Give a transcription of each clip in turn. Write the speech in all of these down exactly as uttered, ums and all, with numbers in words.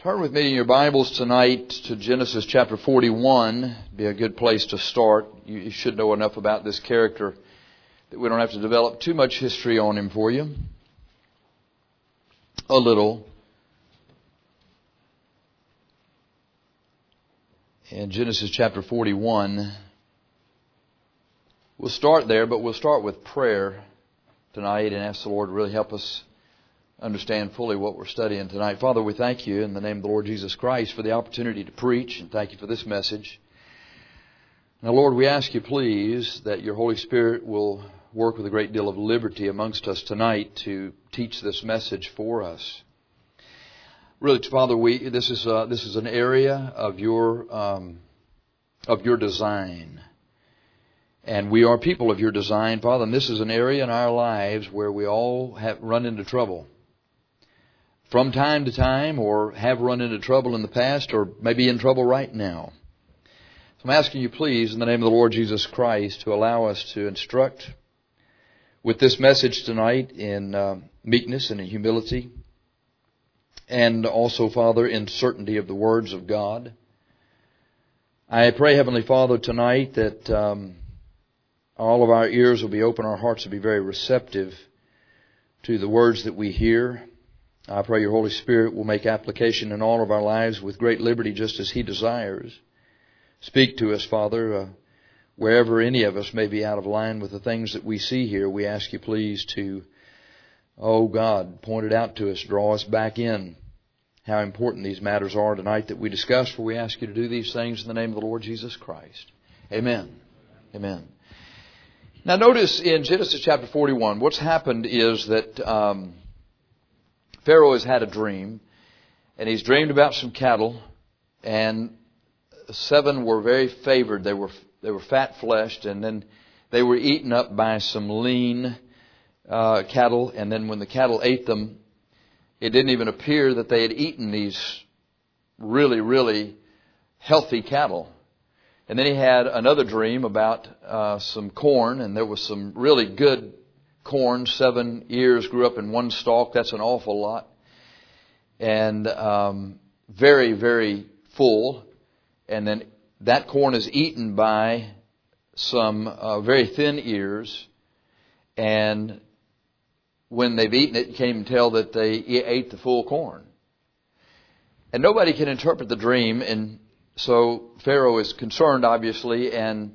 Turn with me in your Bibles tonight to Genesis chapter forty-one. Be a good place to start. You, you should know enough about this character that we don't have to develop too much history on him for you. A little. In Genesis chapter forty-one, we'll start there, but we'll start with prayer tonight and ask the Lord to really help us understand fully what we're studying tonight. Father, we thank you in the name of the Lord Jesus Christ for the opportunity to preach, and thank you for this message. Now, Lord, we ask you, please, that your Holy Spirit will work with a great deal of liberty amongst us tonight to teach this message for us. Really, Father, we this is uh, this is an area of your um, of your design, and we are people of your design, Father. And this is an area in our lives where we all have run into trouble from time to time, or have run into trouble in the past, or maybe in trouble right now. So I'm asking you, please, in the name of the Lord Jesus Christ, to allow us to instruct with this message tonight in uh, meekness and in humility, and also, Father, in certainty of the words of God. I pray, Heavenly Father, tonight that um, all of our ears will be open, our hearts will be very receptive to the words that we hear. I pray your Holy Spirit will make application in all of our lives with great liberty, just as He desires. Speak to us, Father, uh, wherever any of us may be out of line with the things that we see here. We ask you, please, to, oh God, point it out to us, draw us back in how important these matters are tonight that we discuss, for we ask you to do these things in the name of the Lord Jesus Christ. Amen. Amen. Now notice in Genesis chapter forty-one, what's happened is that um, Pharaoh has had a dream, and he's dreamed about some cattle, and seven were very favored. They were they were fat-fleshed, and then they were eaten up by some lean uh, cattle, and then when the cattle ate them, it didn't even appear that they had eaten these really, really healthy cattle. And then he had another dream about uh, some corn, and there was some really good corn. Seven ears grew up in one stalk. That's an awful lot. And um, very, very full. And then that corn is eaten by some uh, very thin ears. And when they've eaten it, you can't even tell that they ate the full corn. And nobody can interpret the dream, and so Pharaoh is concerned, obviously, and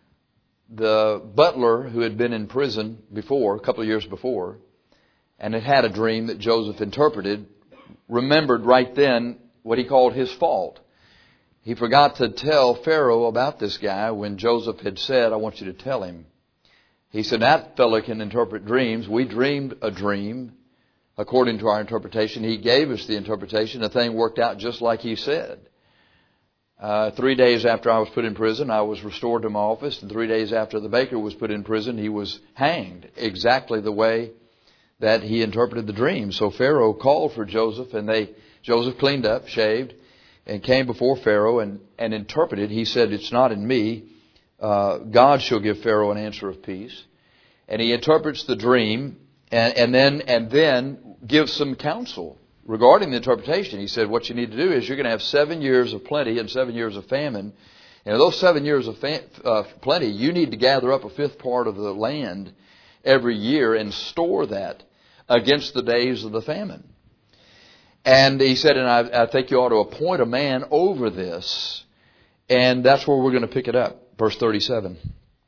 the butler who had been in prison before, a couple of years before, and had had a dream that Joseph interpreted, remembered right then what he called his fault. He forgot to tell Pharaoh about this guy when Joseph had said, I want you to tell him. He said, that fellow can interpret dreams. We dreamed a dream according to our interpretation. He gave us the interpretation. The thing worked out just like he said. Uh, three days after I was put in prison, I was restored to my office. And three days after the baker was put in prison, he was hanged exactly the way that he interpreted the dream. So Pharaoh called for Joseph, and they Joseph cleaned up, shaved, and came before Pharaoh and, and interpreted. He said, it's not in me. Uh, God shall give Pharaoh an answer of peace. And he interprets the dream and, and then and then gives some counsel regarding the interpretation. He said, what you need to do is you're going to have seven years of plenty and seven years of famine. And in those seven years of fa- uh, plenty, you need to gather up a fifth part of the land every year and store that against the days of the famine. And he said, and I, I think you ought to appoint a man over this. And that's where we're going to pick it up. Verse thirty-seven.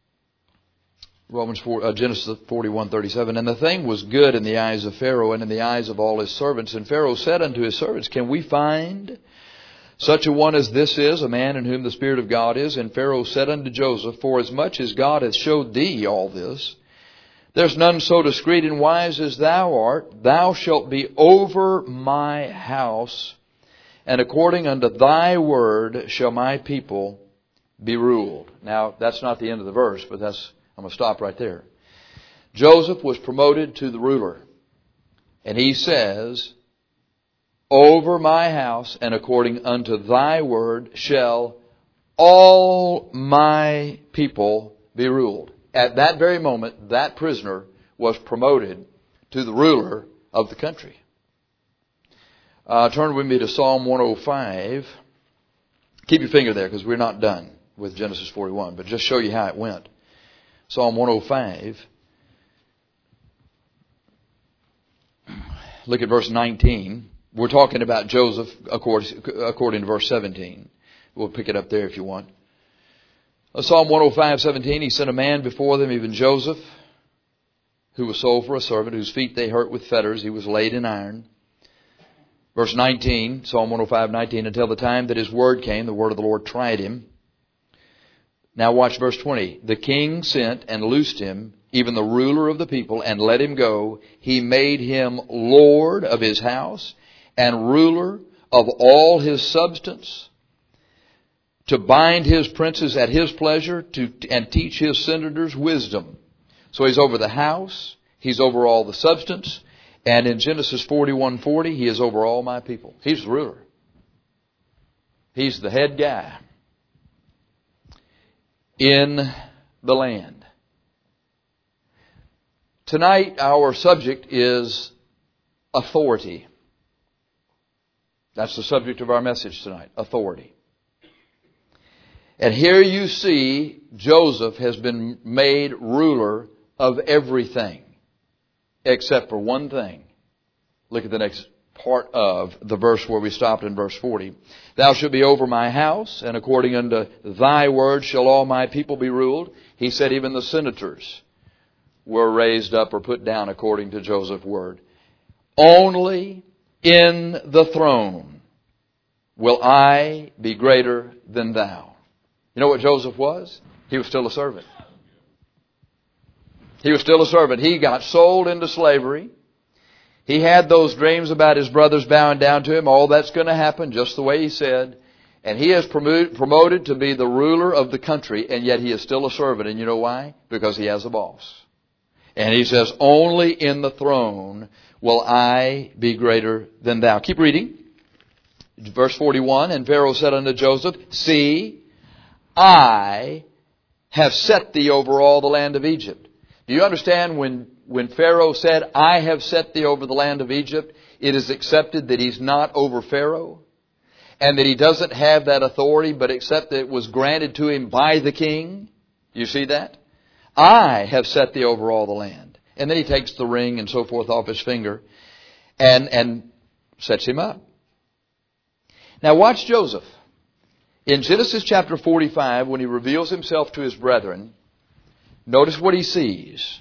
Romans four, uh, Genesis forty-one, thirty-seven. And the thing was good in the eyes of Pharaoh and in the eyes of all his servants. And Pharaoh said unto his servants, can we find such a one as this is, a man in whom the Spirit of God is? And Pharaoh said unto Joseph, for as much as God hath showed thee all this, there's none so discreet and wise as thou art. Thou shalt be over my house, and according unto thy word shall my people be ruled. Now, that's not the end of the verse, but that's I'm going to stop right there. Joseph was promoted to the ruler. And he says, over my house and according unto thy word shall all my people be ruled. At that very moment, that prisoner was promoted to the ruler of the country. Uh, turn with me to Psalm one oh five. Keep your finger there because we're not done with Genesis forty-one, but just show you how it went. Psalm one oh five. Look at verse nineteen. We're talking about Joseph according, according to verse seventeen. We'll pick it up there if you want. Psalm one oh five, seventeen. He sent a man before them, even Joseph, who was sold for a servant, whose feet they hurt with fetters. He was laid in iron. Verse nineteen, Psalm one oh five, nineteen. Until the time that his word came, the word of the Lord tried him. Now watch verse twenty. The king sent and loosed him, even the ruler of the people, and let him go. He made him lord of his house and ruler of all his substance, to bind his princes at his pleasure, to and teach his senators wisdom. So he's over the house, he's over all the substance, and in Genesis forty-one forty, he is over all my people. He's the ruler. He's the head guy in the land. Tonight, our subject is authority. That's the subject of our message tonight, authority. And here you see Joseph has been made ruler of everything except for one thing. Look at the next part of the verse where we stopped in verse forty. Thou shalt be over my house, and according unto thy word shall all my people be ruled. He said even the senators were raised up or put down according to Joseph's word. Only in the throne will I be greater than thou. You know what Joseph was? He was still a servant. He was still a servant. He got sold into slavery. He had those dreams about his brothers bowing down to him. All that's going to happen just the way he said. And he is promoted to be the ruler of the country, and yet he is still a servant. And you know why? Because he has a boss. And he says, only in the throne will I be greater than thou. Keep reading. Verse forty-one, and Pharaoh said unto Joseph, See, I have set thee over all the land of Egypt. Do you understand when, when Pharaoh said, I have set thee over the land of Egypt, it is accepted that he's not over Pharaoh and that he doesn't have that authority, but except that it was granted to him by the king? You see that? I have set thee over all the land. And then he takes the ring and so forth off his finger and, and sets him up. Now watch Joseph. In Genesis chapter forty-five, when he reveals himself to his brethren, notice what he sees.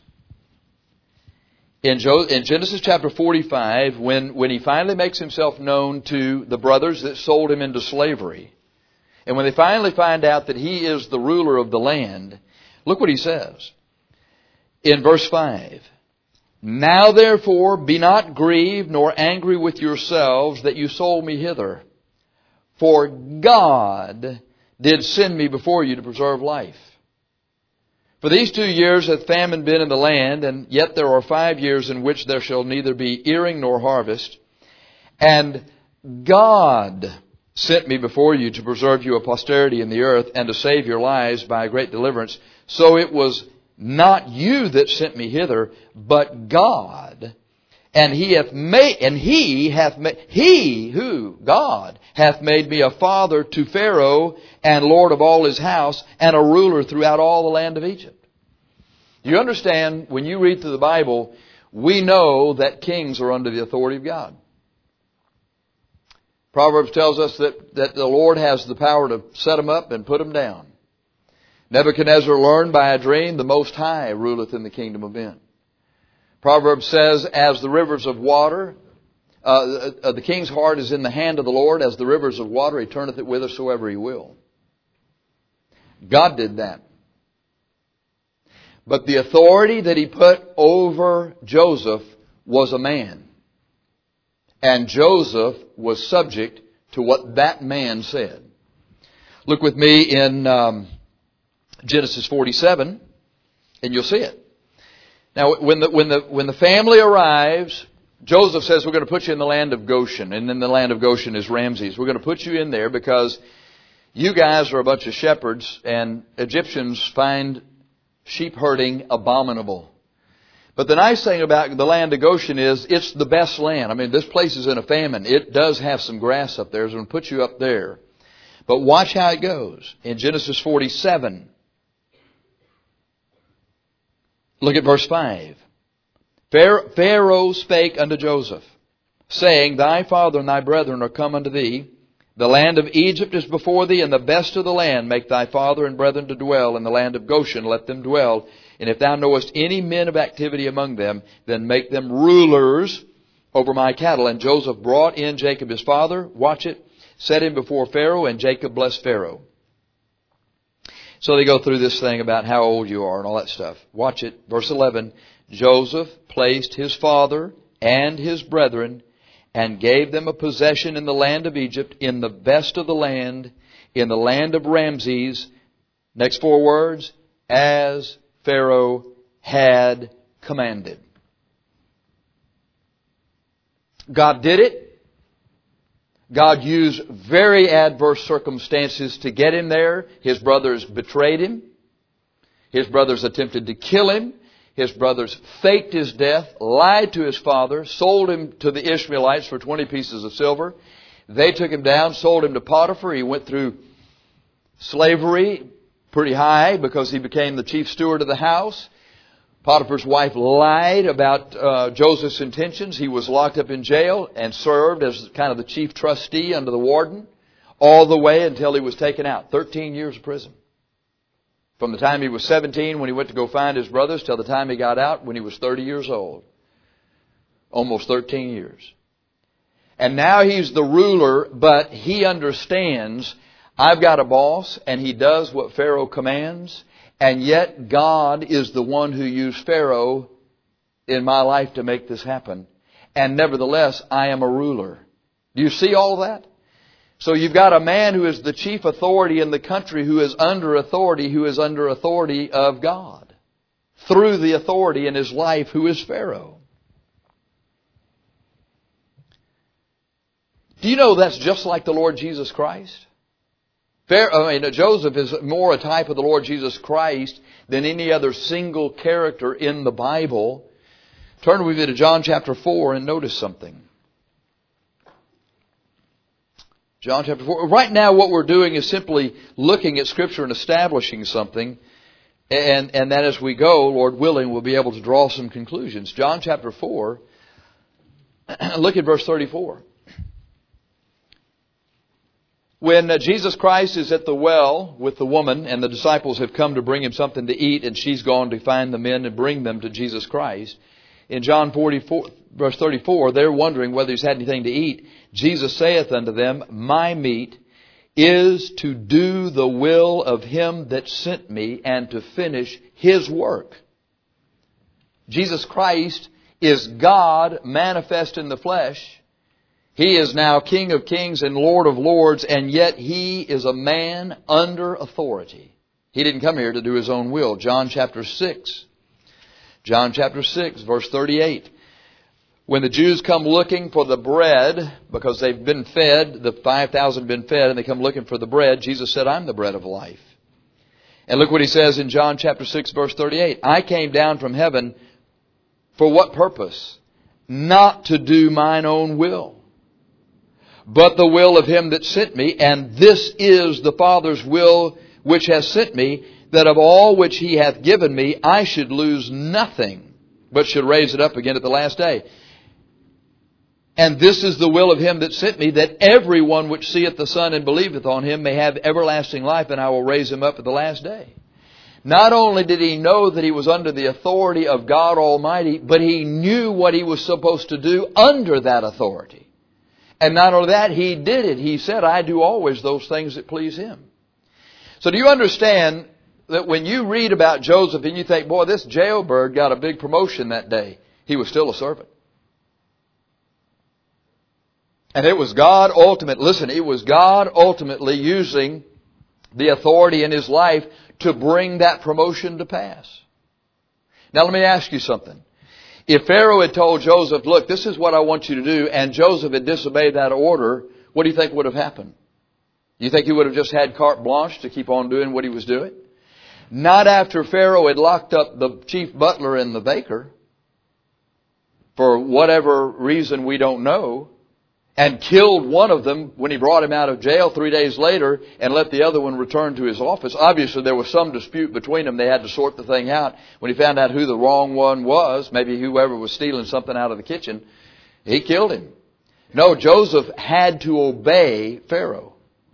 In, jo- in Genesis chapter forty-five, when, when he finally makes himself known to the brothers that sold him into slavery, and when they finally find out that he is the ruler of the land, look what he says. In verse five, Now therefore be not grieved nor angry with yourselves that you sold me hither. For God did send me before you to preserve life. For these two years hath famine been in the land, and yet there are five years in which there shall neither be earing nor harvest. And God sent me before you to preserve you a posterity in the earth, and to save your lives by a great deliverance. So it was not you that sent me hither, but God. And he hath made, and he hath made, he, who? God, hath made me a father to Pharaoh, and lord of all his house, and a ruler throughout all the land of Egypt. Do you understand, when you read through the Bible, we know that kings are under the authority of God. Proverbs tells us that, that the Lord has the power to set them up and put them down. Nebuchadnezzar learned by a dream, the Most High ruleth in the kingdom of men. Proverbs says, as the rivers of water, uh, uh, the king's heart is in the hand of the Lord, as the rivers of water, he turneth it whithersoever he will. God did that. But the authority that he put over Joseph was a man. And Joseph was subject to what that man said. Look with me in um, Genesis forty-seven, and you'll see it. Now, when the, when the, when the family arrives, Joseph says, we're going to put you in the land of Goshen. And in the land of Goshen is Ramses. We're going to put you in there because you guys are a bunch of shepherds, and Egyptians find sheep herding abominable. But the nice thing about the land of Goshen is it's the best land. I mean, this place is in a famine. It does have some grass up there. So I'm going to put you up there. But watch how it goes. In Genesis forty-seven, look at verse five. Pharaoh spake unto Joseph, saying, Thy father and thy brethren are come unto thee. The land of Egypt is before thee, and the best of the land make thy father and brethren to dwell. In the land of Goshen let them dwell. And if thou knowest any men of activity among them, then make them rulers over my cattle. And Joseph brought in Jacob his father, watch it, set him before Pharaoh, and Jacob blessed Pharaoh. So they go through this thing about how old you are and all that stuff. Watch it. Verse eleven. Joseph placed his father and his brethren and gave them a possession in the land of Egypt, in the best of the land, in the land of Ramses. Next four words, as Pharaoh had commanded. God did it. God used very adverse circumstances to get him there. His brothers betrayed him. His brothers attempted to kill him. His brothers faked his death, lied to his father, sold him to the Ishmaelites for twenty pieces of silver. They took him down, sold him to Potiphar. He went through slavery pretty high because he became the chief steward of the house. Potiphar's wife lied about uh, Joseph's intentions. He was locked up in jail and served as kind of the chief trustee under the warden all the way until he was taken out. Thirteen years of prison. From the time he was seventeen when he went to go find his brothers till the time he got out when he was thirty years old. Almost thirteen years. And now he's the ruler, but he understands I've got a boss and he does what Pharaoh commands. And yet God is the one who used Pharaoh in my life to make this happen. And nevertheless, I am a ruler. Do you see all that? So you've got a man who is the chief authority in the country who is under authority, who is under authority of God. Through the authority in his life, who is Pharaoh. Do you know that's just like the Lord Jesus Christ? Pharaoh, I mean, Joseph is more a type of the Lord Jesus Christ than any other single character in the Bible. Turn with me to John chapter four and notice something. John chapter four. Right now what we're doing is simply looking at Scripture and establishing something. And, and that as we go, Lord willing, we'll be able to draw some conclusions. John chapter four. Look at verse thirty-four. When uh, Jesus Christ is at the well with the woman and the disciples have come to bring him something to eat and she's gone to find the men and bring them to Jesus Christ. In John forty-four, verse thirty-four, they're wondering whether he's had anything to eat. Jesus saith unto them, My meat is to do the will of him that sent me and to finish his work. Jesus Christ is God manifest in the flesh. He is now King of kings and Lord of lords, and yet he is a man under authority. He didn't come here to do his own will. John chapter six. John chapter six, verse thirty-eight. When the Jews come looking for the bread, because they've been fed, the five thousand have been fed, and they come looking for the bread, Jesus said, I'm the bread of life. And look what he says in John chapter six, verse thirty-eight. I came down from heaven for what purpose? Not to do mine own will, but the will of him that sent me. And this is the Father's will which has sent me, that of all which he hath given me, I should lose nothing, but should raise it up again at the last day. And this is the will of him that sent me, that everyone which seeth the Son and believeth on him may have everlasting life, and I will raise him up at the last day. Not only did he know that he was under the authority of God Almighty, but he knew what he was supposed to do under that authority. And not only that, he did it. He said, I do always those things that please him. So do you understand that when you read about Joseph and you think, boy, this jailbird got a big promotion that day, he was still a servant. And it was God ultimately, listen, it was God ultimately using the authority in his life to bring that promotion to pass. Now let me ask you something. If Pharaoh had told Joseph, look, this is what I want you to do, and Joseph had disobeyed that order, what do you think would have happened? You think he would have just had carte blanche to keep on doing what he was doing? Not after Pharaoh had locked up the chief butler and the baker. for whatever reason we don't know, and killed one of them when he brought him out of jail three days later and let the other one return to his office. Obviously, there was some dispute between them. They had to sort the thing out. When he found out who the wrong one was, maybe whoever was stealing something out of the kitchen, he killed him. No, Joseph had to obey Pharaoh.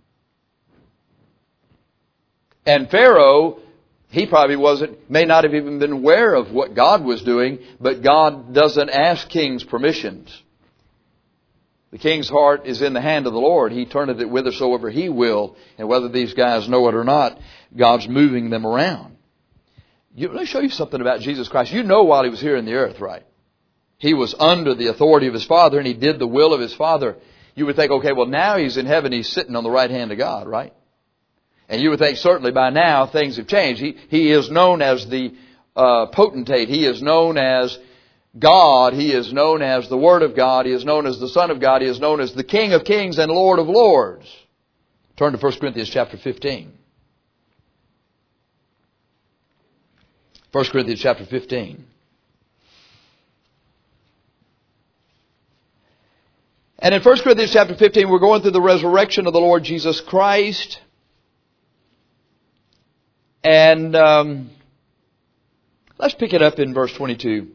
And Pharaoh, he probably wasn't, may not have even been aware of what God was doing, but God doesn't ask kings permissions. The king's heart is in the hand of the Lord. He turneth it whithersoever He will. And whether these guys know it or not, God's moving them around. You, let me show you something about Jesus Christ. You know while He was here in the earth, right? He was under the authority of His Father and He did the will of His Father. You would think, okay, well now He's in heaven. He's sitting on the right hand of God, right? And you would think certainly by now things have changed. He, he is known as the uh, potentate. He is known as God. He is known as the Word of God. He is known as the Son of God. He is known as the King of Kings and Lord of Lords. Turn to First Corinthians chapter fifteen. First Corinthians chapter fifteen. And in First Corinthians chapter fifteen, we're going through the resurrection of the Lord Jesus Christ. And um, let's pick it up in verse twenty-two.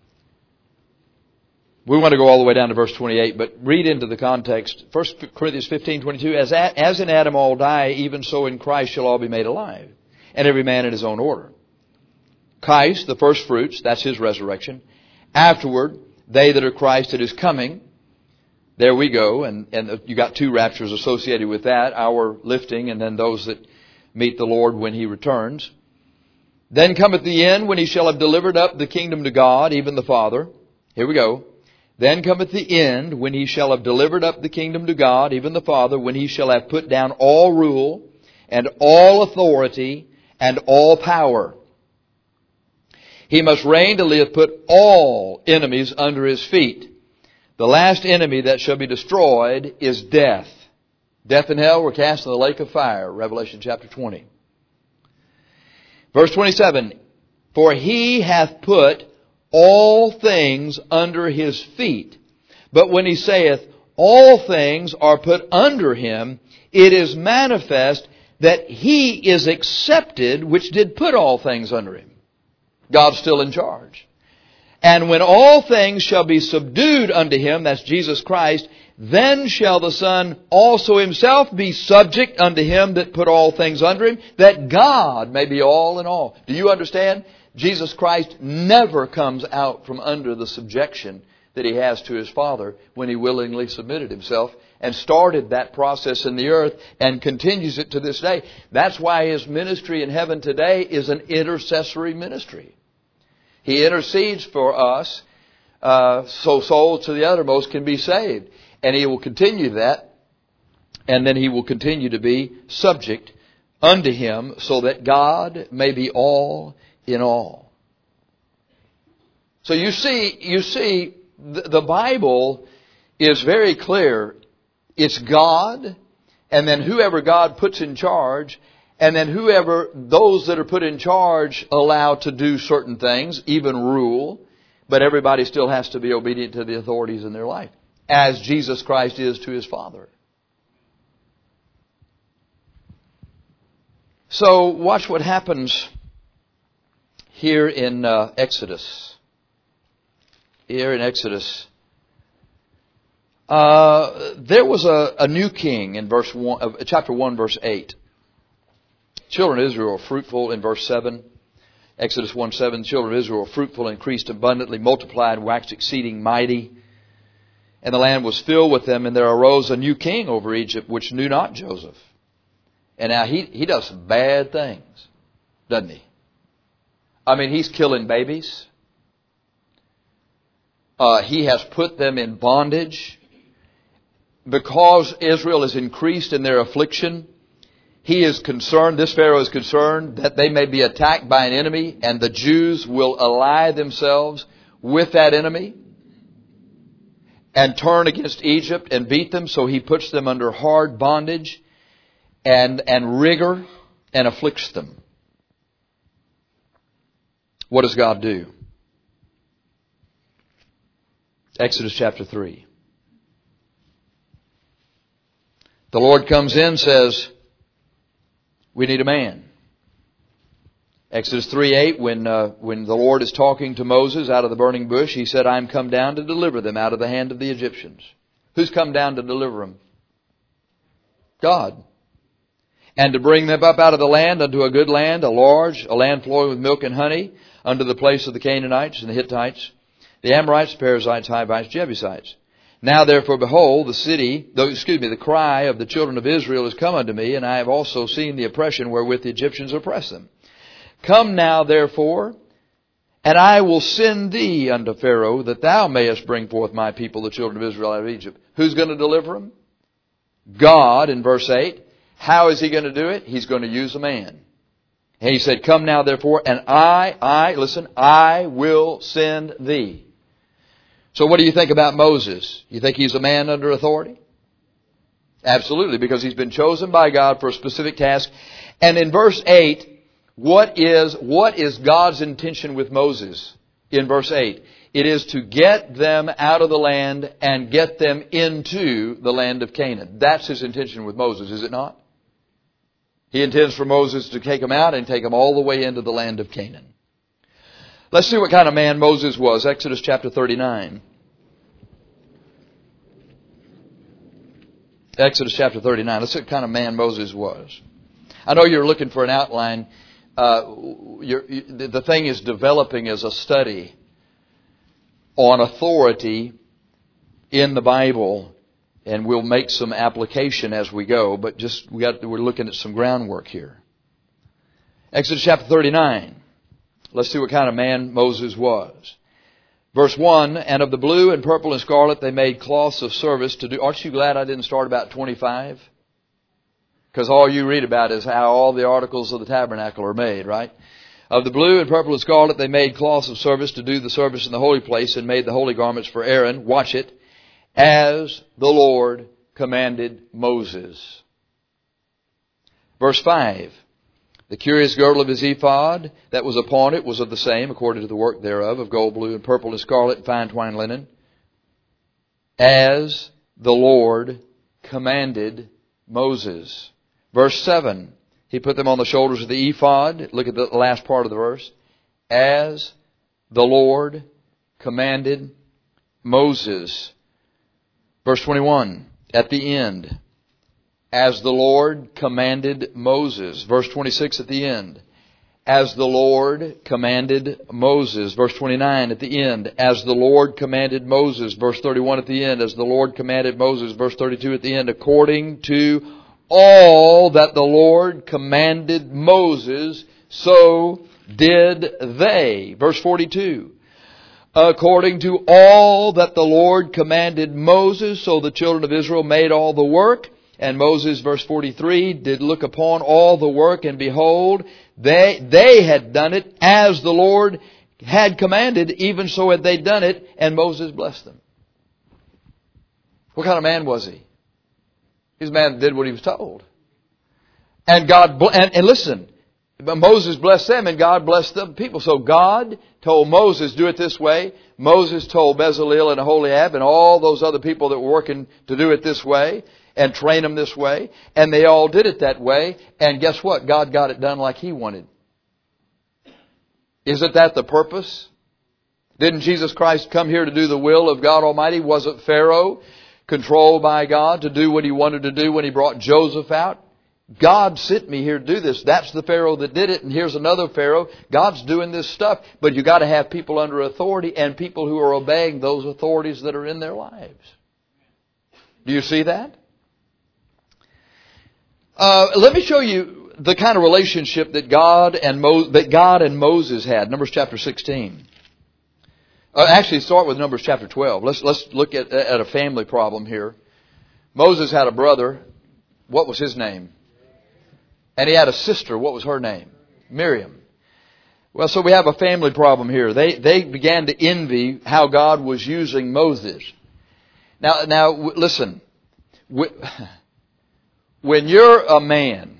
We want to go all the way down to verse twenty-eight, but read into the context. First Corinthians fifteen twenty-two, as, as in Adam all die, even so in Christ shall all be made alive, and every man in his own order. Christ, the first fruits, that's His resurrection. Afterward, they that are Christ at His coming. There we go, and, and you got two raptures associated with that, our lifting and then those that meet the Lord when He returns. Then cometh the end, when He shall have delivered up the kingdom to God, even the Father. Here we go. Then cometh the end, when He shall have delivered up the kingdom to God, even the Father, when He shall have put down all rule, and all authority, and all power. He must reign till He hath put all enemies under His feet. The last enemy that shall be destroyed is death. Death and hell were cast in the lake of fire, Revelation chapter twenty. Verse twenty-seven, for He hath put all things under His feet. But when He saith, all things are put under Him, it is manifest that He is accepted, which did put all things under Him. God's still in charge. And when all things shall be subdued unto Him, that's Jesus Christ, then shall the Son also Himself be subject unto Him that put all things under Him, that God may be all in all. Do you understand? Jesus Christ never comes out from under the subjection that He has to His Father when He willingly submitted Himself and started that process in the earth and continues it to this day. That's why His ministry in heaven today is an intercessory ministry. He intercedes for us uh, so souls to the uttermost can be saved. And He will continue that, and then He will continue to be subject unto Him so that God may be all in all. So you see, you see, the Bible is very clear. It's God, and then whoever God puts in charge, and then whoever those that are put in charge allow to do certain things, even rule, but everybody still has to be obedient to the authorities in their life, as Jesus Christ is to His Father. So watch what happens here in uh, Exodus. Here in Exodus. Uh, there was a, a new king in verse one, uh, chapter one, verse eight. Children of Israel were fruitful in verse seven. Exodus one seven, the children of Israel were fruitful, increased abundantly, multiplied, waxed exceeding mighty. And the land was filled with them, and there arose a new king over Egypt, which knew not Joseph. And now he, he does some bad things, doesn't he? I mean, he's killing babies. Uh, he has put them in bondage. Because Israel is increased in their affliction, he is concerned, this Pharaoh is concerned, that they may be attacked by an enemy, and the Jews will ally themselves with that enemy and turn against Egypt and beat them. So he puts them under hard bondage and, and rigor and afflicts them. What does God do? Exodus chapter three. The Lord comes in, says, we need a man. Exodus three eight, when uh, when the Lord is talking to Moses out of the burning bush, He said, I am come down to deliver them out of the hand of the Egyptians. Who's come down to deliver them? God. And to bring them up out of the land unto a good land, a large, a land flowing with milk and honey, unto the place of the Canaanites and the Hittites, the Amorites, Perizzites, Hivites, Jebusites. Now therefore, behold, the city, though, excuse me, the cry of the children of Israel is come unto me, and I have also seen the oppression wherewith the Egyptians oppress them. Come now therefore, and I will send thee unto Pharaoh, that thou mayest bring forth my people, the children of Israel, out of Egypt. Who's going to deliver them? God, in verse eight. How is He going to do it? He's going to use a man. And He said, come now therefore, and I, I, listen, I will send thee. So what do you think about Moses? You think he's a man under authority? Absolutely, because he's been chosen by God for a specific task. And in verse eight, what is, what is God's intention with Moses? In verse eight, it is to get them out of the land and get them into the land of Canaan. That's His intention with Moses, is it not? He intends for Moses to take them out and take them all the way into the land of Canaan. Let's see what kind of man Moses was. Exodus chapter thirty-nine. Exodus chapter thirty-nine. Let's see what kind of man Moses was. I know you're looking for an outline. Uh, you're, you, the thing is developing as a study on authority in the Bible, and we'll make some application as we go. But just we got we're looking at some groundwork here. Exodus chapter thirty-nine. Let's see what kind of man Moses was. Verse one, and of the blue and purple and scarlet they made cloths of service to do. Aren't you glad I didn't start about twenty-five? Because all you read about is how all the articles of the tabernacle are made, right? Of the blue and purple and scarlet they made cloths of service to do the service in the holy place, and made the holy garments for Aaron. Watch it. As the Lord commanded Moses. Verse five. The curious girdle of his ephod that was upon it was of the same, according to the work thereof, of gold, blue, and purple, and scarlet, and fine twined linen, as the Lord commanded Moses. Verse seven, he put them on the shoulders of the ephod. Look at the last part of the verse. As the Lord commanded Moses. Verse twenty-one, at the end. As the Lord commanded Moses. Verse twenty-six at the end. As the Lord commanded Moses. Verse twenty-nine at the end. As the Lord commanded Moses. Verse thirty-one at the end. As the Lord commanded Moses. Verse thirty-two at the end. According to all that the Lord commanded Moses, so did they. Verse forty-two. According to all that the Lord commanded Moses, so the children of Israel made all the work. And Moses, verse forty-three, did look upon all the work, and behold, they, they had done it as the Lord had commanded, even so had they done it, and Moses blessed them. What kind of man was he? He was a man that did what he was told. And God, and, and listen, Moses blessed them and God blessed the people. So God told Moses, do it this way. Moses told Bezalel and Aholiab and all those other people that were working to do it this way. And train them this way. And they all did it that way. And guess what? God got it done like He wanted. Isn't that the purpose? Didn't Jesus Christ come here to do the will of God Almighty? Wasn't Pharaoh controlled by God to do what he wanted to do when he brought Joseph out? God sent me here to do this. That's the Pharaoh that did it. And here's another Pharaoh. God's doing this stuff. But you got to have people under authority and people who are obeying those authorities that are in their lives. Do you see that? Uh, let me show you the kind of relationship that God and Mo- that God and Moses had. Numbers chapter sixteen. Uh, actually, start with Numbers chapter twelve. Let's let's look at at a family problem here. Moses had a brother. What was his name? And he had a sister. What was her name? Miriam. Well, so we have a family problem here. They they began to envy how God was using Moses. Now now listen. We, When you're a man,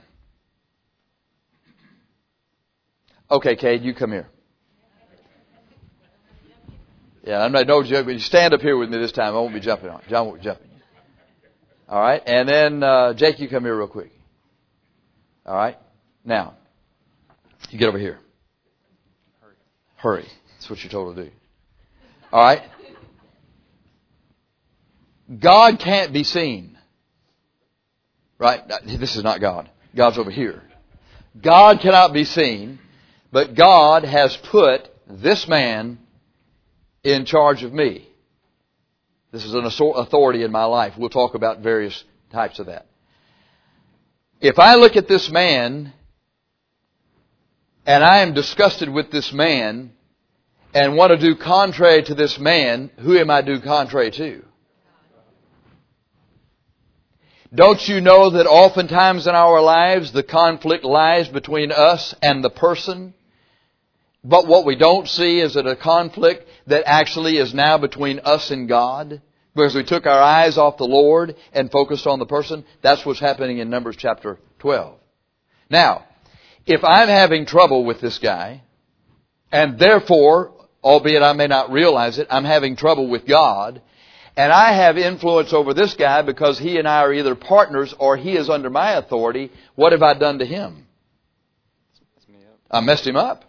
okay, Cade, you come here. Yeah, I'm not no joke, but you stand up here with me this time. I won't be jumping on. John won't be jumping. All right, and then uh, Jake, you come here real quick. All right, now you get over here. Hurry. Hurry. That's what you're told to do. All right. God can't be seen. Right? This is not God. God's over here. God cannot be seen, but God has put this man in charge of me. This is an authority in my life. We'll talk about various types of that. If I look at this man and I am disgusted with this man and want to do contrary to this man, who am I do contrary to? Don't you know that oftentimes in our lives the conflict lies between us and the person? But what we don't see is that a conflict that actually is now between us and God. Because we took our eyes off the Lord and focused on the person. That's what's happening in Numbers chapter twelve. Now, if I'm having trouble with this guy, and therefore, albeit I may not realize it, I'm having trouble with God, and I have influence over this guy because he and I are either partners or he is under my authority, what have I done to him? I messed him up.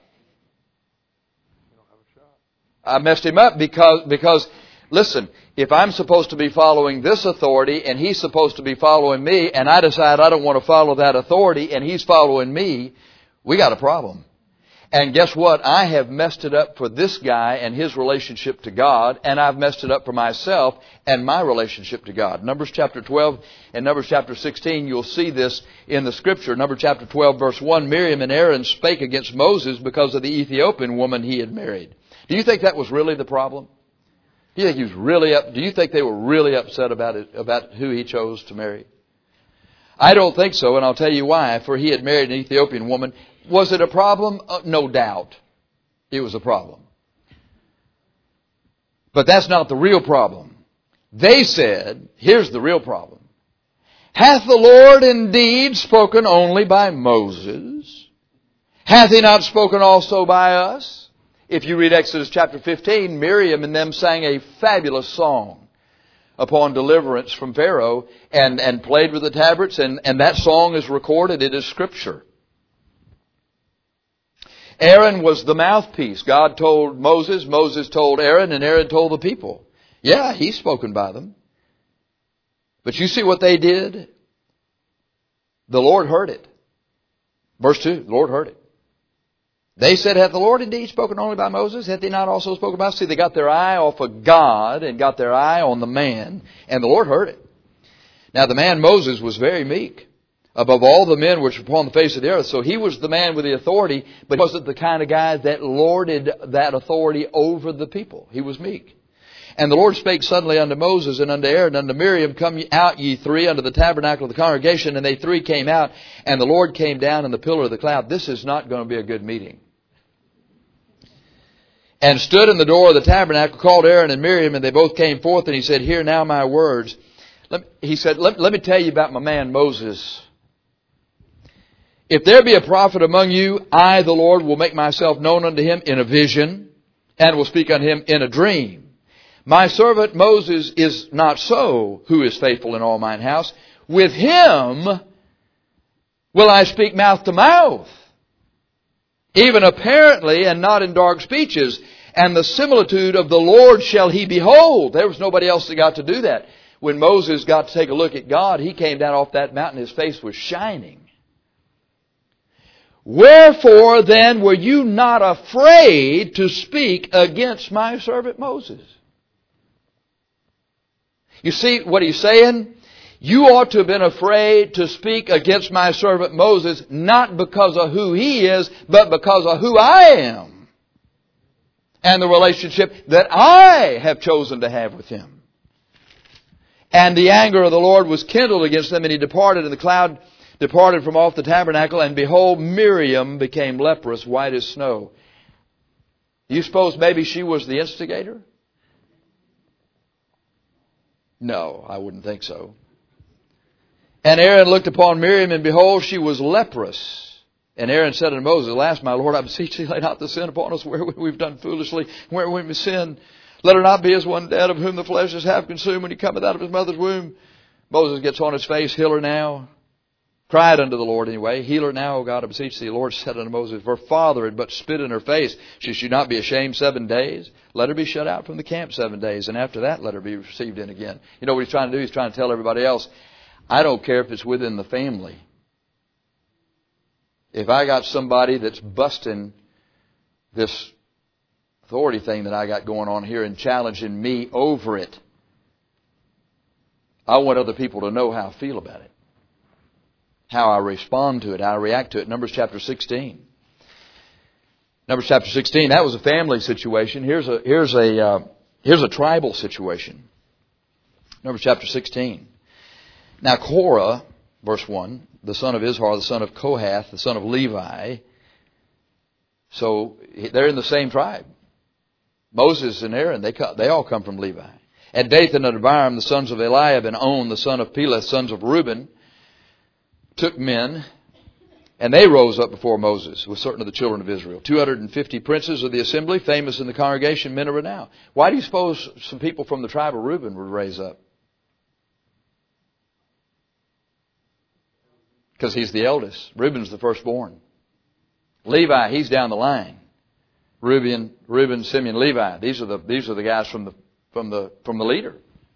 I messed him up because, because, listen, if I'm supposed to be following this authority and he's supposed to be following me and I decide I don't want to follow that authority and he's following me, we got a problem. And guess what? I have messed it up for this guy and his relationship to God, and I've messed it up for myself and my relationship to God. Numbers chapter twelve and Numbers chapter sixteen, you'll see this in the Scripture. Numbers chapter twelve, verse one, Miriam and Aaron spake against Moses because of the Ethiopian woman he had married. Do you think that was really the problem? Do you think he was really up? Do you think they were really upset about it, about who he chose to marry? I don't think so, and I'll tell you why. For he had married an Ethiopian woman. Was it a problem? Uh, no doubt. It was a problem. But that's not the real problem. They said, here's the real problem. Hath the Lord indeed spoken only by Moses? Hath he not spoken also by us? If you read Exodus chapter fifteen, Miriam and them sang a fabulous song upon deliverance from Pharaoh and, and played with the tabrets, and, and that song is recorded. It is Scripture. Aaron was the mouthpiece. God told Moses, Moses told Aaron, and Aaron told the people. Yeah, he's spoken by them. But you see what they did? The Lord heard it. Verse two, the Lord heard it. They said, hath the Lord indeed spoken only by Moses? Hath he not also spoken by us? See, they got their eye off of God and got their eye on the man, and the Lord heard it. Now the man Moses was very meek, above all the men which were upon the face of the earth. So he was the man with the authority, but he wasn't the kind of guy that lorded that authority over the people. He was meek. And the Lord spake suddenly unto Moses and unto Aaron and unto Miriam, come out ye three unto the tabernacle of the congregation. And they three came out, and the Lord came down in the pillar of the cloud. This is not going to be a good meeting. And stood in the door of the tabernacle, called Aaron and Miriam, and they both came forth, and he said, hear now my words. Let, he said, let, let me tell you about my man Moses. If there be a prophet among you, I, the Lord, will make myself known unto him in a vision, and will speak unto him in a dream. My servant Moses is not so, who is faithful in all mine house. With him will I speak mouth to mouth, even apparently, and not in dark speeches. And the similitude of the Lord shall he behold. There was nobody else that got to do that. When Moses got to take a look at God, he came down off that mountain, his face was shining. Wherefore then were you not afraid to speak against my servant Moses? You see what he's saying? You ought to have been afraid to speak against my servant Moses, not because of who he is, but because of who I am. And the relationship that I have chosen to have with him. And the anger of the Lord was kindled against them, and he departed, and the cloud departed from off the tabernacle, and behold, Miriam became leprous, white as snow. You suppose maybe she was the instigator? No, I wouldn't think so. And Aaron looked upon Miriam, and behold, she was leprous. And Aaron said unto Moses, alas, my Lord, I beseech thee, lay not the sin upon us where we've done foolishly, where we've sinned. Let her not be as one dead of whom the flesh is half consumed when he cometh out of his mother's womb. Moses gets on his face. Heal her now. Cried unto the Lord anyway. Heal her now, O God, I beseech thee. The Lord said unto Moses, if her father had but spit in her face, should she not be ashamed seven days? Let her be shut out from the camp seven days, and after that let her be received in again. You know what he's trying to do? He's trying to tell everybody else, I don't care if it's within the family. If I got somebody that's busting this authority thing that I got going on here and challenging me over it, I want other people to know how I feel about it, how I respond to it, how I react to it. Numbers chapter sixteen. Numbers chapter sixteen. That was a family situation. Here's a here's a uh, here's a tribal situation. Numbers chapter sixteen. Now Korah, verse one, the son of Izhar, the son of Kohath, the son of Levi. So they're in the same tribe. Moses and Aaron, they come, they all come from Levi. And Dathan and Abiram, the sons of Eliab, and On, the son of Peleth, sons of Reuben, took men, and they rose up before Moses with certain of the children of Israel. two hundred fifty princes of the assembly, famous in the congregation, men of renown. Why do you suppose some people from the tribe of Reuben would raise up? Because he's the eldest. Reuben's the firstborn. Levi, he's down the line. Reuben, Reuben, Simeon, Levi. These are the these are the guys from the from the from the leader.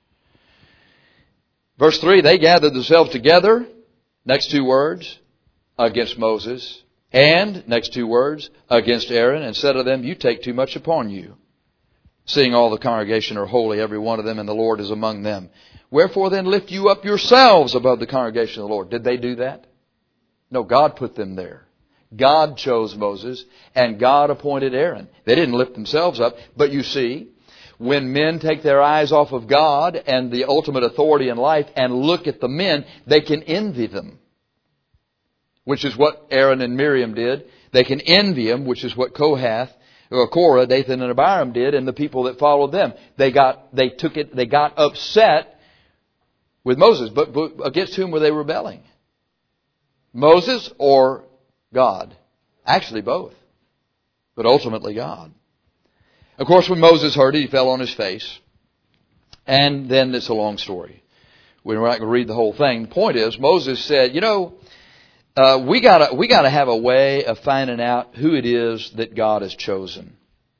Verse three, they gathered themselves together. Next two words, against Moses. And, next two words, against Aaron, and said to them, you take too much upon you, seeing all the congregation are holy, every one of them, and the Lord is among them. Wherefore then lift you up yourselves above the congregation of the Lord. Did they do that? No, God put them there. God chose Moses, and God appointed Aaron. They didn't lift themselves up, but you see, when men take their eyes off of God and the ultimate authority in life and look at the men, they can envy them, which is what Aaron and Miriam did. They can envy them, which is what Kohath, or Korah, Dathan and Abiram did, and the people that followed them. They got, they took it, they got upset with Moses. But, but against whom were they rebelling? Moses or God? Actually both. But ultimately God. Of course, when Moses heard it, he fell on his face. And then it's a long story. We're not going to read the whole thing. The point is, Moses said, you know, uh, we gotta, we gotta have a way of finding out who it is that God has chosen.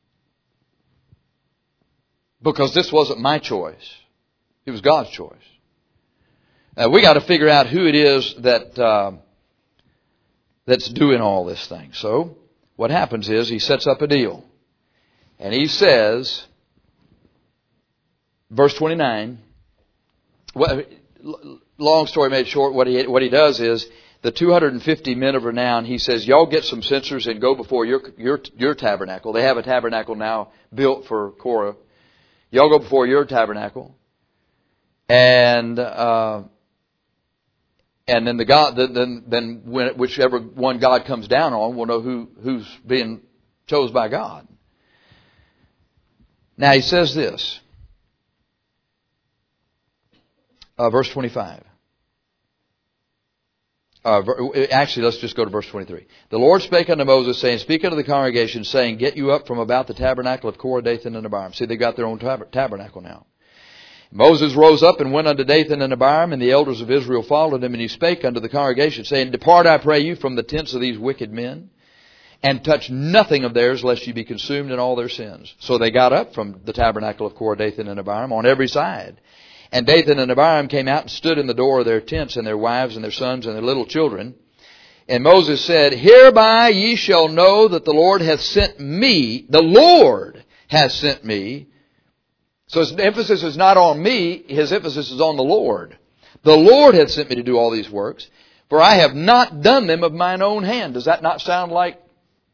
Because this wasn't my choice. It was God's choice. Uh, we got to figure out who it is that uh, that's doing all this thing. So what happens is he sets up a deal. And he says, verse twenty-nine, well, long story made short, what he what he does is, the two hundred fifty men of renown, he says, y'all get some censers and go before your your your tabernacle. They have a tabernacle now built for Korah. Y'all go before your tabernacle. And uh, and then the God then then when whichever one God comes down on, we'll know who who's being chosen by God. Now he says this, uh, verse twenty-five. Uh, actually, let's just go to verse twenty-three. The Lord spake unto Moses, saying, speak unto the congregation, saying, get you up from about the tabernacle of Korah, Dathan, and Abiram. See, they got their own tab- tabernacle now. Moses rose up and went unto Dathan and Abiram, and the elders of Israel followed him, and he spake unto the congregation, saying, depart, I pray you, from the tents of these wicked men, and touch nothing of theirs, lest ye be consumed in all their sins. So they got up from the tabernacle of Korah, Dathan, and Abiram on every side. And Dathan and Abiram came out and stood in the door of their tents, and their wives and their sons and their little children. And Moses said, hereby ye shall know that the Lord hath sent me, the Lord hath sent me. So his emphasis is not on me, his emphasis is on the Lord. The Lord hath sent me to do all these works, for I have not done them of mine own hand. Does that not sound like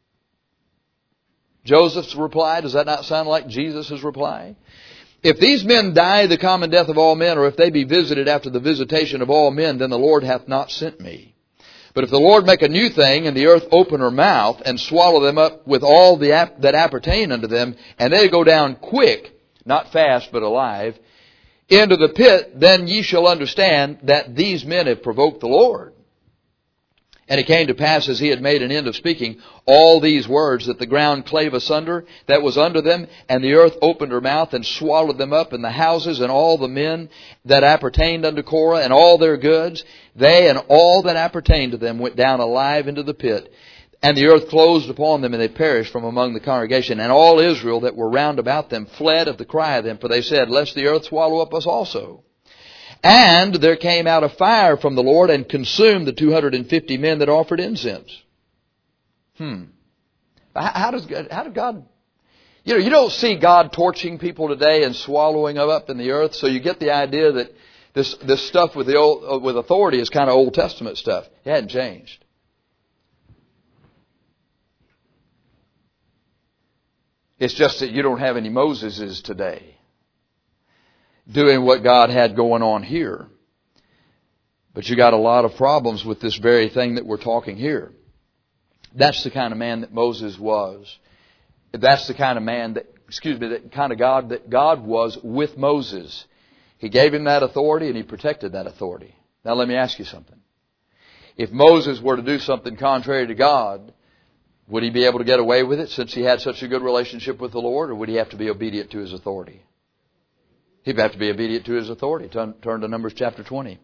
Joseph's reply? Does that not sound like Jesus' reply? If these men die the common death of all men, or if they be visited after the visitation of all men, then the Lord hath not sent me. But if the Lord make a new thing, and the earth open her mouth, and swallow them up with all the ap- that appertain unto them, and they go down quick, not fast, but alive, into the pit, then ye shall understand that these men have provoked the Lord. And it came to pass, as he had made an end of speaking all these words, that the ground clave asunder that was under them, and the earth opened her mouth and swallowed them up, and the houses and all the men that appertained unto Korah, and all their goods, they and all that appertained to them went down alive into the pit. And the earth closed upon them, and they perished from among the congregation. And all Israel that were round about them fled at the cry of them, for they said, Lest the earth swallow up us also. And there came out a fire from the Lord and consumed the two hundred fifty men that offered incense. Hmm. How does God, how did God, you know, you don't see God torching people today and swallowing them up in the earth. So you get the idea that this, this stuff with the old, with authority is kind of Old Testament stuff. It hadn't changed. It's just that you don't have any Moseses today doing what God had going on here. But you got a lot of problems with this very thing that we're talking here. That's the kind of man that Moses was. That's the kind of man that, excuse me, that kind of God that God was with Moses. He gave him that authority and he protected that authority. Now let me ask you something. If Moses were to do something contrary to God, would he be able to get away with it since he had such a good relationship with the Lord, or would he have to be obedient to his authority? He'd have to be obedient to his authority. Turn, turn to Numbers chapter twenty.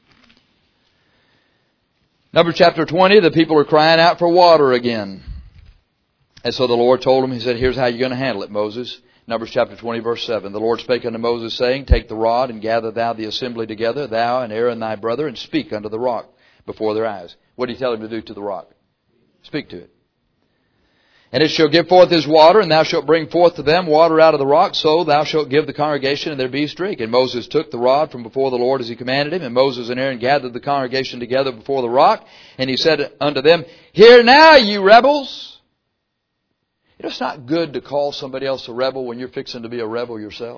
Numbers chapter twenty, the people are crying out for water again. And so the Lord told him, He said, here's how you're going to handle it, Moses. Numbers chapter twenty, verse seven. The Lord spake unto Moses, saying, Take the rod, and gather thou the assembly together, thou and Aaron thy brother, and speak unto the rock before their eyes. What did he tell him to do to the rock? Speak to it. And it shall give forth his water, and thou shalt bring forth to them water out of the rock, so thou shalt give the congregation and their beasts drink. And Moses took the rod from before the Lord as he commanded him, and Moses and Aaron gathered the congregation together before the rock, and he said unto them, Hear now, you rebels. You know, it's not good to call somebody else a rebel when you're fixing to be a rebel yourself.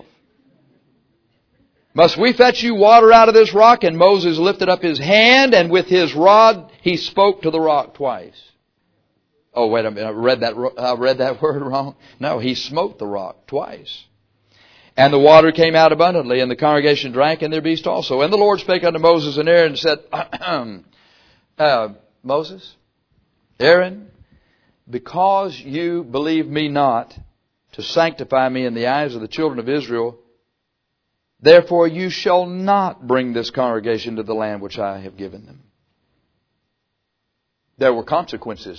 Must we fetch you water out of this rock? And Moses lifted up his hand, and with his rod he spoke to the rock twice. Oh, wait a minute, I read that, I read that word wrong. No, he smote the rock twice. And the water came out abundantly, and the congregation drank, and their beast also. And the Lord spake unto Moses and Aaron and said, uh, Moses, Aaron, because you believe me not to sanctify me in the eyes of the children of Israel, therefore you shall not bring this congregation to the land which I have given them. There were consequences.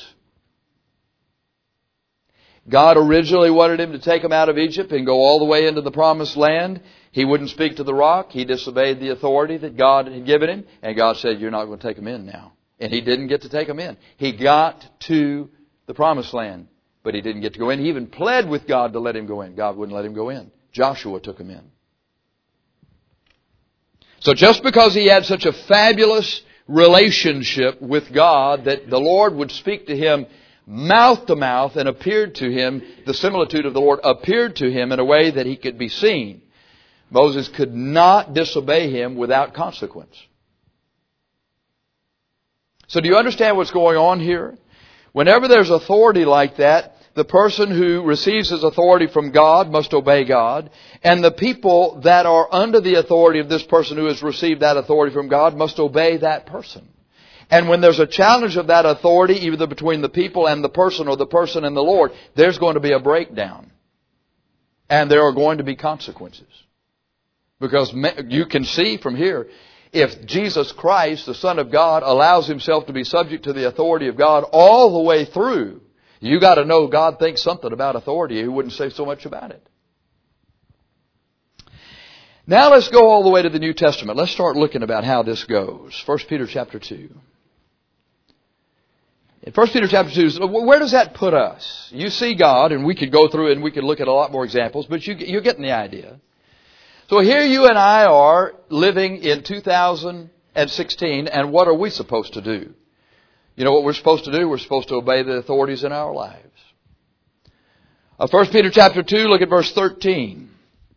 God originally wanted him to take them out of Egypt and go all the way into the promised land. He wouldn't speak to the rock. He disobeyed the authority that God had given him. And God said, you're not going to take them in now. And he didn't get to take them in. He got to the promised land, but he didn't get to go in. He even pled with God to let him go in. God wouldn't let him go in. Joshua took him in. So just because he had such a fabulous relationship with God that the Lord would speak to him mouth to mouth and appeared to him, the similitude of the Lord appeared to him in a way that he could be seen, Moses could not disobey him without consequence. So do you understand what's going on here? Whenever there's authority like that, the person who receives his authority from God must obey God, and the people that are under the authority of this person who has received that authority from God must obey that person. And when there's a challenge of that authority, either between the people and the person or the person and the Lord, there's going to be a breakdown. And there are going to be consequences. Because you can see from here, if Jesus Christ, the Son of God, allows himself to be subject to the authority of God all the way through, you got to know God thinks something about authority. He wouldn't say so much about it. Now let's go all the way to the New Testament. Let's start looking about how this goes. First Peter chapter two. In First Peter chapter two, where does that put us? You see God, and we could go through it and we could look at a lot more examples, but you, you're getting the idea. So here you and I are living in two thousand sixteen, and what are we supposed to do? You know what we're supposed to do? We're supposed to obey the authorities in our lives. Uh, First Peter chapter two, look at verse thirteen.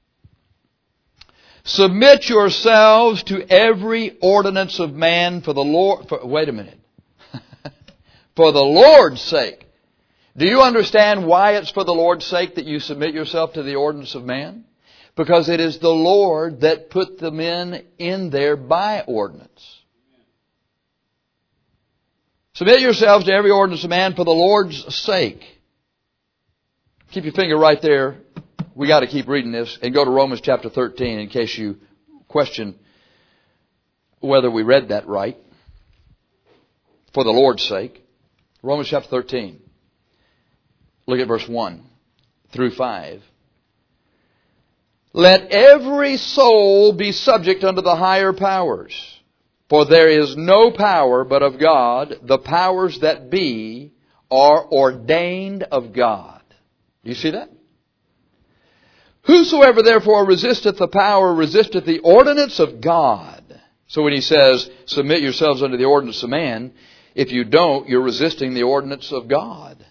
Submit yourselves to every ordinance of man for the Lord. For, wait a minute. For the Lord's sake. Do you understand why it's for the Lord's sake that you submit yourself to the ordinance of man? Because it is the Lord that put the men in there by ordinance. Submit yourselves to every ordinance of man for the Lord's sake. Keep your finger right there. We got to keep reading this. And go to Romans chapter thirteen in case you question whether we read that right. For the Lord's sake. Romans chapter thirteen. Look at verse one through five. Let every soul be subject unto the higher powers. For there is no power but of God. The powers that be are ordained of God. Do you see that? Whosoever therefore resisteth the power, resisteth the ordinance of God. So when he says, submit yourselves unto the ordinance of man, if you don't, you're resisting the ordinance of God.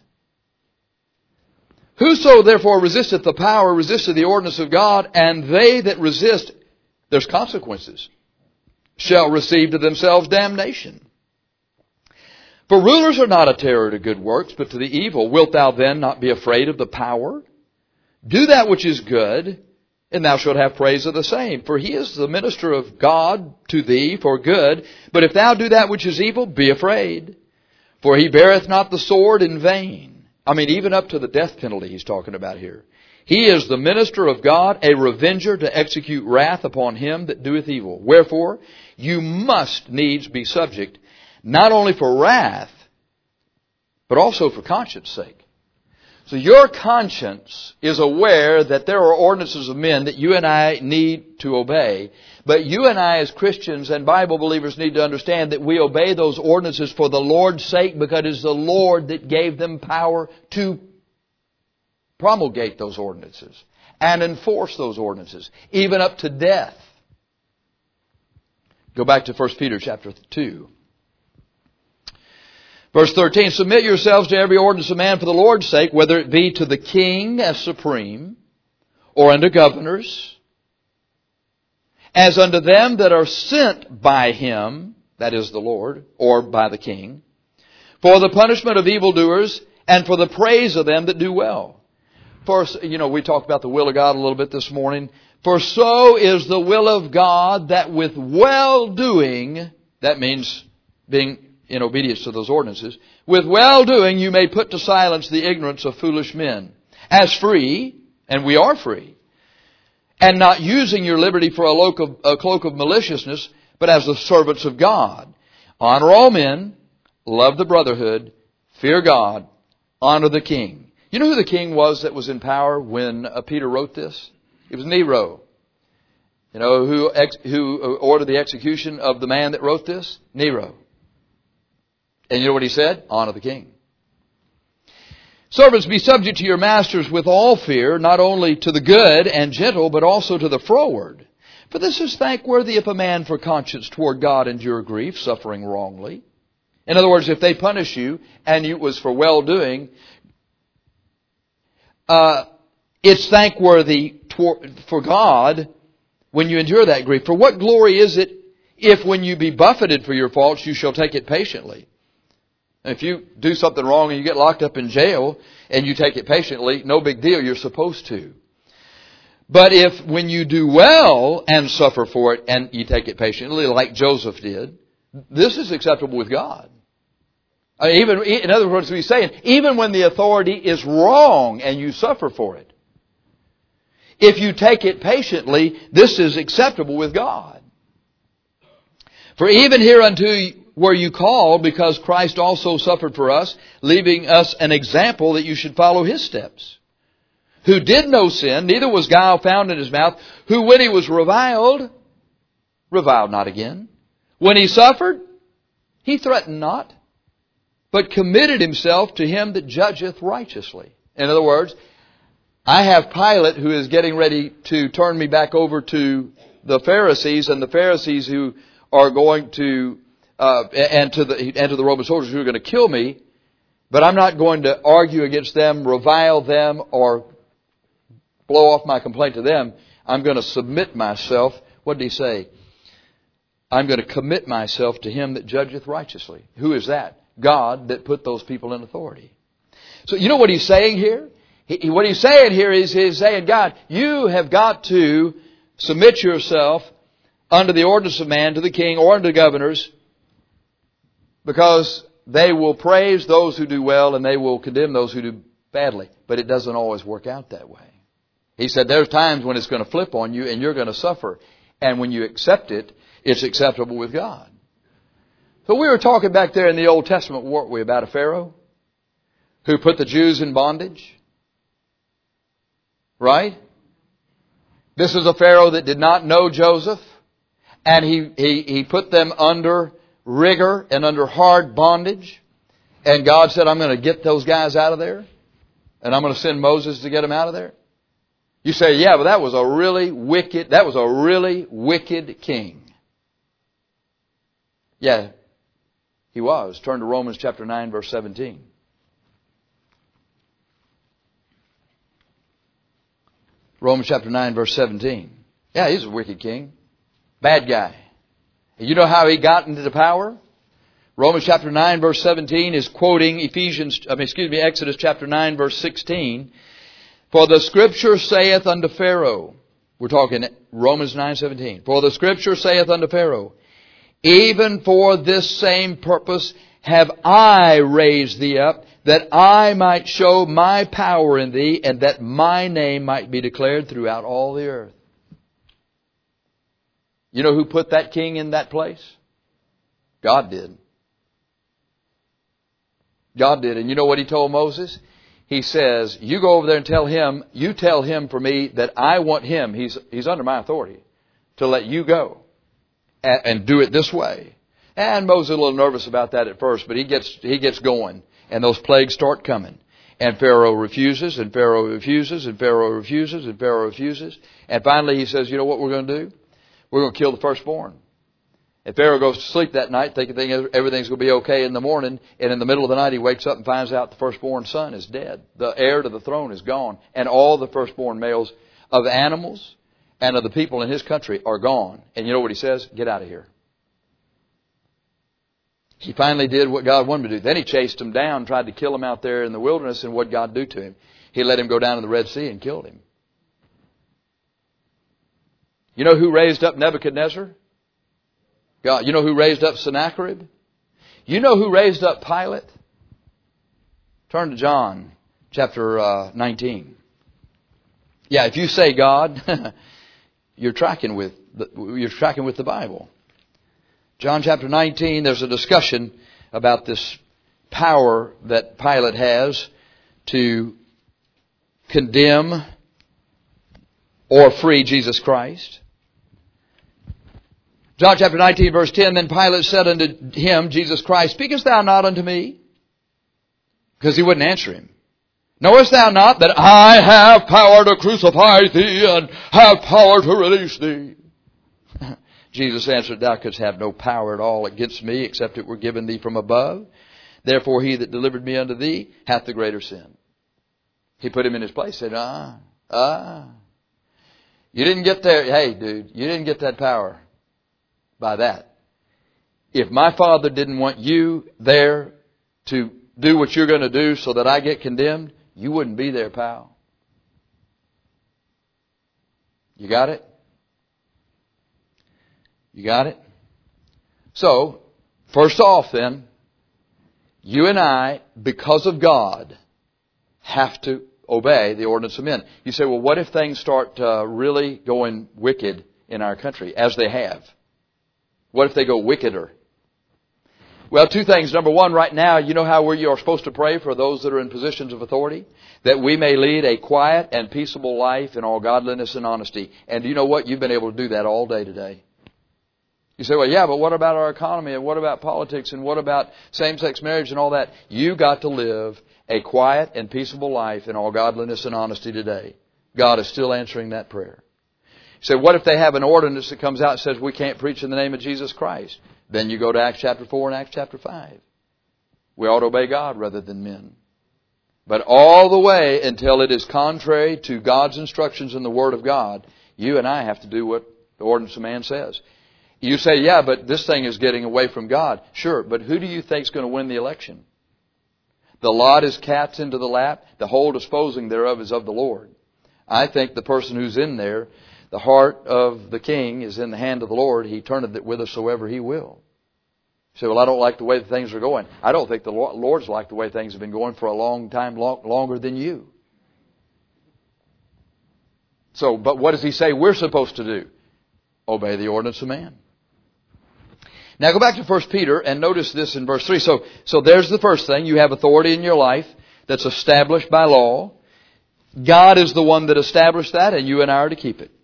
Whoso therefore resisteth the power, resisteth the ordinance of God, and they that resist, there's consequences, shall receive to themselves damnation. For rulers are not a terror to good works, but to the evil. Wilt thou then not be afraid of the power? Do that which is good, and thou shalt have praise of the same. For he is the minister of God to thee for good. But if thou do that which is evil, be afraid. For he beareth not the sword in vain. I mean, even up to the death penalty he's talking about here. He is the minister of God, a revenger to execute wrath upon him that doeth evil. Wherefore, you must needs be subject, not only for wrath, but also for conscience sake. So your conscience is aware that there are ordinances of men that you and I need to obey. But you and I as Christians and Bible believers need to understand that we obey those ordinances for the Lord's sake, because it is the Lord that gave them power to promulgate those ordinances and enforce those ordinances, even up to death. Go back to First Peter chapter two. Verse thirteen, submit yourselves to every ordinance of man for the Lord's sake, whether it be to the king as supreme, or unto governors, as unto them that are sent by him, that is the Lord, or by the king, for the punishment of evildoers, and for the praise of them that do well. For, you know, we talked about the will of God a little bit this morning. For so is the will of God, that with well-doing, that means being in obedience to those ordinances, with well-doing you may put to silence the ignorance of foolish men. As free, and we are free, and not using your liberty for a cloak of, a cloak of maliciousness, but as the servants of God. Honor all men, love the brotherhood, fear God, honor the king. You know who the king was that was in power when uh, Peter wrote this? It was Nero. You know who ex- who ordered the execution of the man that wrote this? Nero. And you know what he said? Honor the king. Servants, be subject to your masters with all fear, not only to the good and gentle, but also to the froward. For this is thankworthy if a man for conscience toward God endure grief, suffering wrongly. In other words, if they punish you and it was for well-doing, uh, it's thankworthy for God when you endure that grief. For what glory is it if when you be buffeted for your faults, you shall take it patiently? If you do something wrong and you get locked up in jail and you take it patiently, no big deal, you're supposed to. But if when you do well and suffer for it and you take it patiently, like Joseph did, this is acceptable with God. I mean, even, in other words, he's saying, even when the authority is wrong and you suffer for it, if you take it patiently, this is acceptable with God. For even hereunto were you called, because Christ also suffered for us, leaving us an example that you should follow his steps. Who did no sin, neither was guile found in his mouth, who when he was reviled, reviled not again. When he suffered, he threatened not, but committed himself to him that judgeth righteously. In other words, I have Pilate who is getting ready to turn me back over to the Pharisees, and the Pharisees who are going to, uh, and to the, and to the Roman soldiers who are going to kill me. But I'm not going to argue against them, revile them, or blow off my complaint to them. I'm going to submit myself. What did he say? I'm going to commit myself to him that judgeth righteously. Who is that? God that put those people in authority. So you know what he's saying here? He, what he's saying here is he's saying, God, you have got to submit yourself under the ordinance of man to the king or unto the governors, because they will praise those who do well and they will condemn those who do badly. But it doesn't always work out that way. He said there's times when it's going to flip on you and you're going to suffer. And when you accept it, it's acceptable with God. So we were talking back there in the Old Testament, weren't we, about a Pharaoh who put the Jews in bondage? Right? This is a Pharaoh that did not know Joseph. And he, he, he put them under rigor and under hard bondage. And God said, I'm going to get those guys out of there. And I'm going to send Moses to get them out of there. You say, yeah, but that was a really wicked, that was a really wicked king. Yeah, he was. Turn to Romans chapter nine, verse seventeen. Romans chapter nine, verse seventeen. Yeah, he's a wicked king. Bad guy. You know how he got into the power? Romans chapter nine, verse seventeen is quoting Ephesians, I mean, excuse me, Exodus chapter nine, verse sixteen. For the Scripture saith unto Pharaoh, we're talking Romans nine seventeen. For the Scripture saith unto Pharaoh, even for this same purpose have I raised thee up, that I might show my power in thee, and that my name might be declared throughout all the earth. You know who put that king in that place? God did. God did. And you know what He told Moses? He says, you go over there and tell him, you tell him for me that I want him, he's, he's under my authority, to let you go and, and do it this way. And Moses is a little nervous about that at first, but he gets, he gets going and those plagues start coming. And Pharaoh refuses, and Pharaoh refuses, and Pharaoh refuses, and Pharaoh refuses. And finally he says, you know what we're going to do? We're going to kill the firstborn. And Pharaoh goes to sleep that night thinking everything's going to be okay in the morning. And in the middle of the night he wakes up and finds out the firstborn son is dead. The heir to the throne is gone. And all the firstborn males of animals and of the people in his country are gone. And you know what he says? Get out of here. He finally did what God wanted him to do. Then he chased him down, tried to kill him out there in the wilderness. And what did God do to him? He let him go down to the Red Sea and killed him. You know who raised up Nebuchadnezzar? God. You know who raised up Sennacherib? You know who raised up Pilate? Turn to John chapter uh, nineteen. Yeah, if you say God, you're tracking with the, you're tracking with the Bible. John chapter nineteen. There's a discussion about this power that Pilate has to condemn or free Jesus Christ. John chapter nineteen, verse ten, then Pilate said unto him, Jesus Christ, speakest thou not unto me? Because he wouldn't answer him. Knowest thou not that I have power to crucify thee and have power to release thee? Jesus answered, thou couldst have no power at all against me, except it were given thee from above. Therefore he that delivered me unto thee hath the greater sin. He put him in his place, said, ah, ah. You didn't get there. Hey, dude, you didn't get that power by that. If my Father didn't want you there to do what you're going to do so that I get condemned, you wouldn't be there, pal. You got it? You got it? So, first off then, you and I, because of God, have to obey the ordinance of men. You say, well, what if things start uh, really going wicked in our country, as they have? What if they go wickeder? Well, two things. Number one, right now, you know how we are supposed to pray for those that are in positions of authority? That we may lead a quiet and peaceable life in all godliness and honesty. And do you know what? You've been able to do that all day today. You say, well, yeah, but what about our economy? And what about politics? And what about same-sex marriage and all that? You got to live a quiet and peaceable life in all godliness and honesty today. God is still answering that prayer. You say, what if they have an ordinance that comes out and says we can't preach in the name of Jesus Christ? Then you go to Acts chapter four and Acts chapter five. We ought to obey God rather than men. But all the way until it is contrary to God's instructions in the Word of God, you and I have to do what the ordinance of man says. You say, yeah, but this thing is getting away from God. Sure, but who do you think is going to win the election? The lot is cats into the lap. The whole disposing thereof is of the Lord. I think the person who's in there, the heart of the king is in the hand of the Lord. He turneth it whithersoever he will. say, well, I don't like the way things are going. I don't think the Lord's like the way things have been going for a long time, long, longer than you. So, but what does He say we're supposed to do? Obey the ordinance of man. Now go back to First Peter and notice this in verse three. So, so there's the first thing. You have authority in your life that's established by law. God is the one that established that, and you and I are to keep it.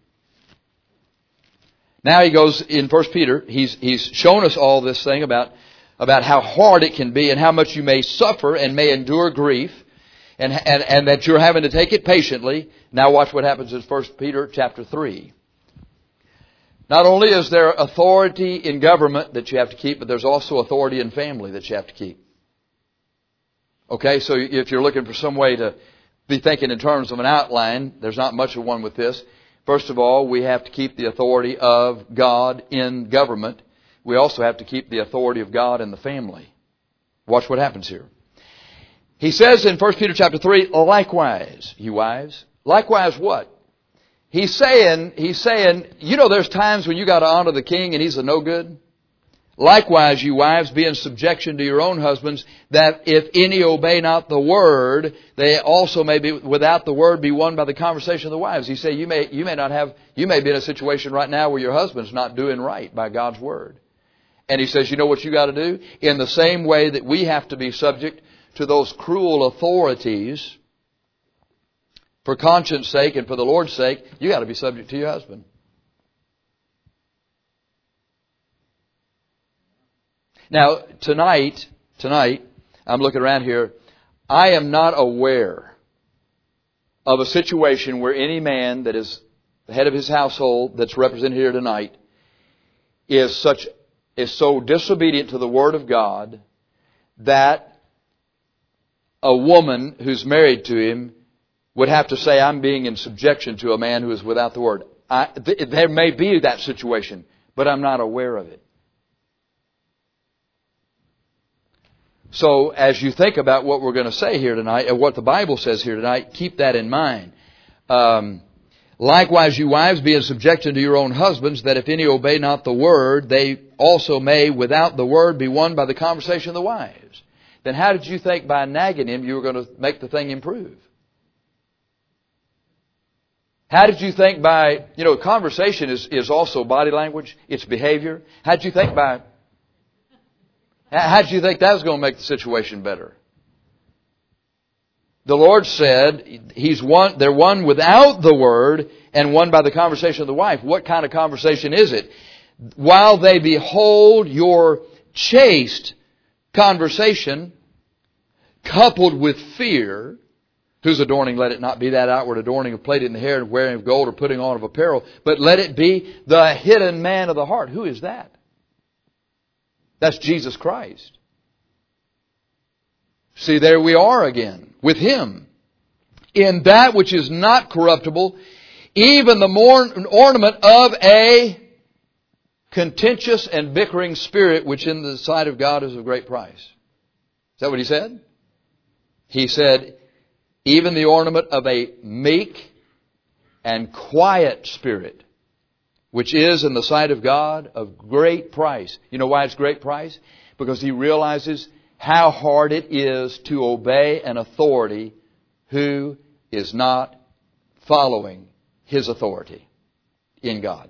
Now he goes in First Peter, he's, he's shown us all this thing about, about how hard it can be and how much you may suffer and may endure grief and, and, and that you're having to take it patiently. Now watch what happens in First Peter chapter three. Not only is there authority in government that you have to keep, but there's also authority in family that you have to keep. Okay, so if you're looking for some way to be thinking in terms of an outline, there's not much of one with this. First of all, we have to keep the authority of God in government. We also have to keep the authority of God in the family. Watch what happens here. He says in First Peter chapter three, likewise, you wives. Likewise what? He's saying, he's saying, you know there's times when you got to honor the king and he's a no good. Likewise, you wives, be in subjection to your own husbands, that if any obey not the word, they also may be, without the word, be won by the conversation of the wives. He say, you may, you may not have, you may be in a situation right now where your husband's not doing right by God's word. And he says, you know what you got to do? In the same way that we have to be subject to those cruel authorities, for conscience sake and for the Lord's sake, you got to be subject to your husband. Now, tonight, tonight, I'm looking around here, I am not aware of a situation where any man that is the head of his household that's represented here tonight is such, is so disobedient to the Word of God that a woman who's married to him would have to say, I'm being in subjection to a man who is without the Word. I, th- there may be that situation, but I'm not aware of it. So as you think about what we're going to say here tonight, and what the Bible says here tonight, keep that in mind. Um, Likewise, you wives, be in subjection to your own husbands, that if any obey not the word, they also may, without the word, be won by the conversation of the wives. Then how did you think by nagging him you were going to make the thing improve? How did you think by, you know, conversation is, is also body language, it's behavior. How did you think by... How did you think that was going to make the situation better? The Lord said, He's one, they're one without the word and one by the conversation of the wife. What kind of conversation is it? While they behold your chaste conversation coupled with fear, whose adorning let it not be that outward adorning of plaiting the hair and wearing of gold or putting on of apparel, but let it be the hidden man of the heart. Who is that? That's Jesus Christ. See, there we are again, with Him. In that which is not corruptible, even the more ornament of a contentious and bickering spirit, which in the sight of God is of great price. Is that what He said? He said, even the ornament of a meek and quiet spirit, which is in the sight of God of great price. You know why it's great price? Because He realizes how hard it is to obey an authority who is not following His authority in God.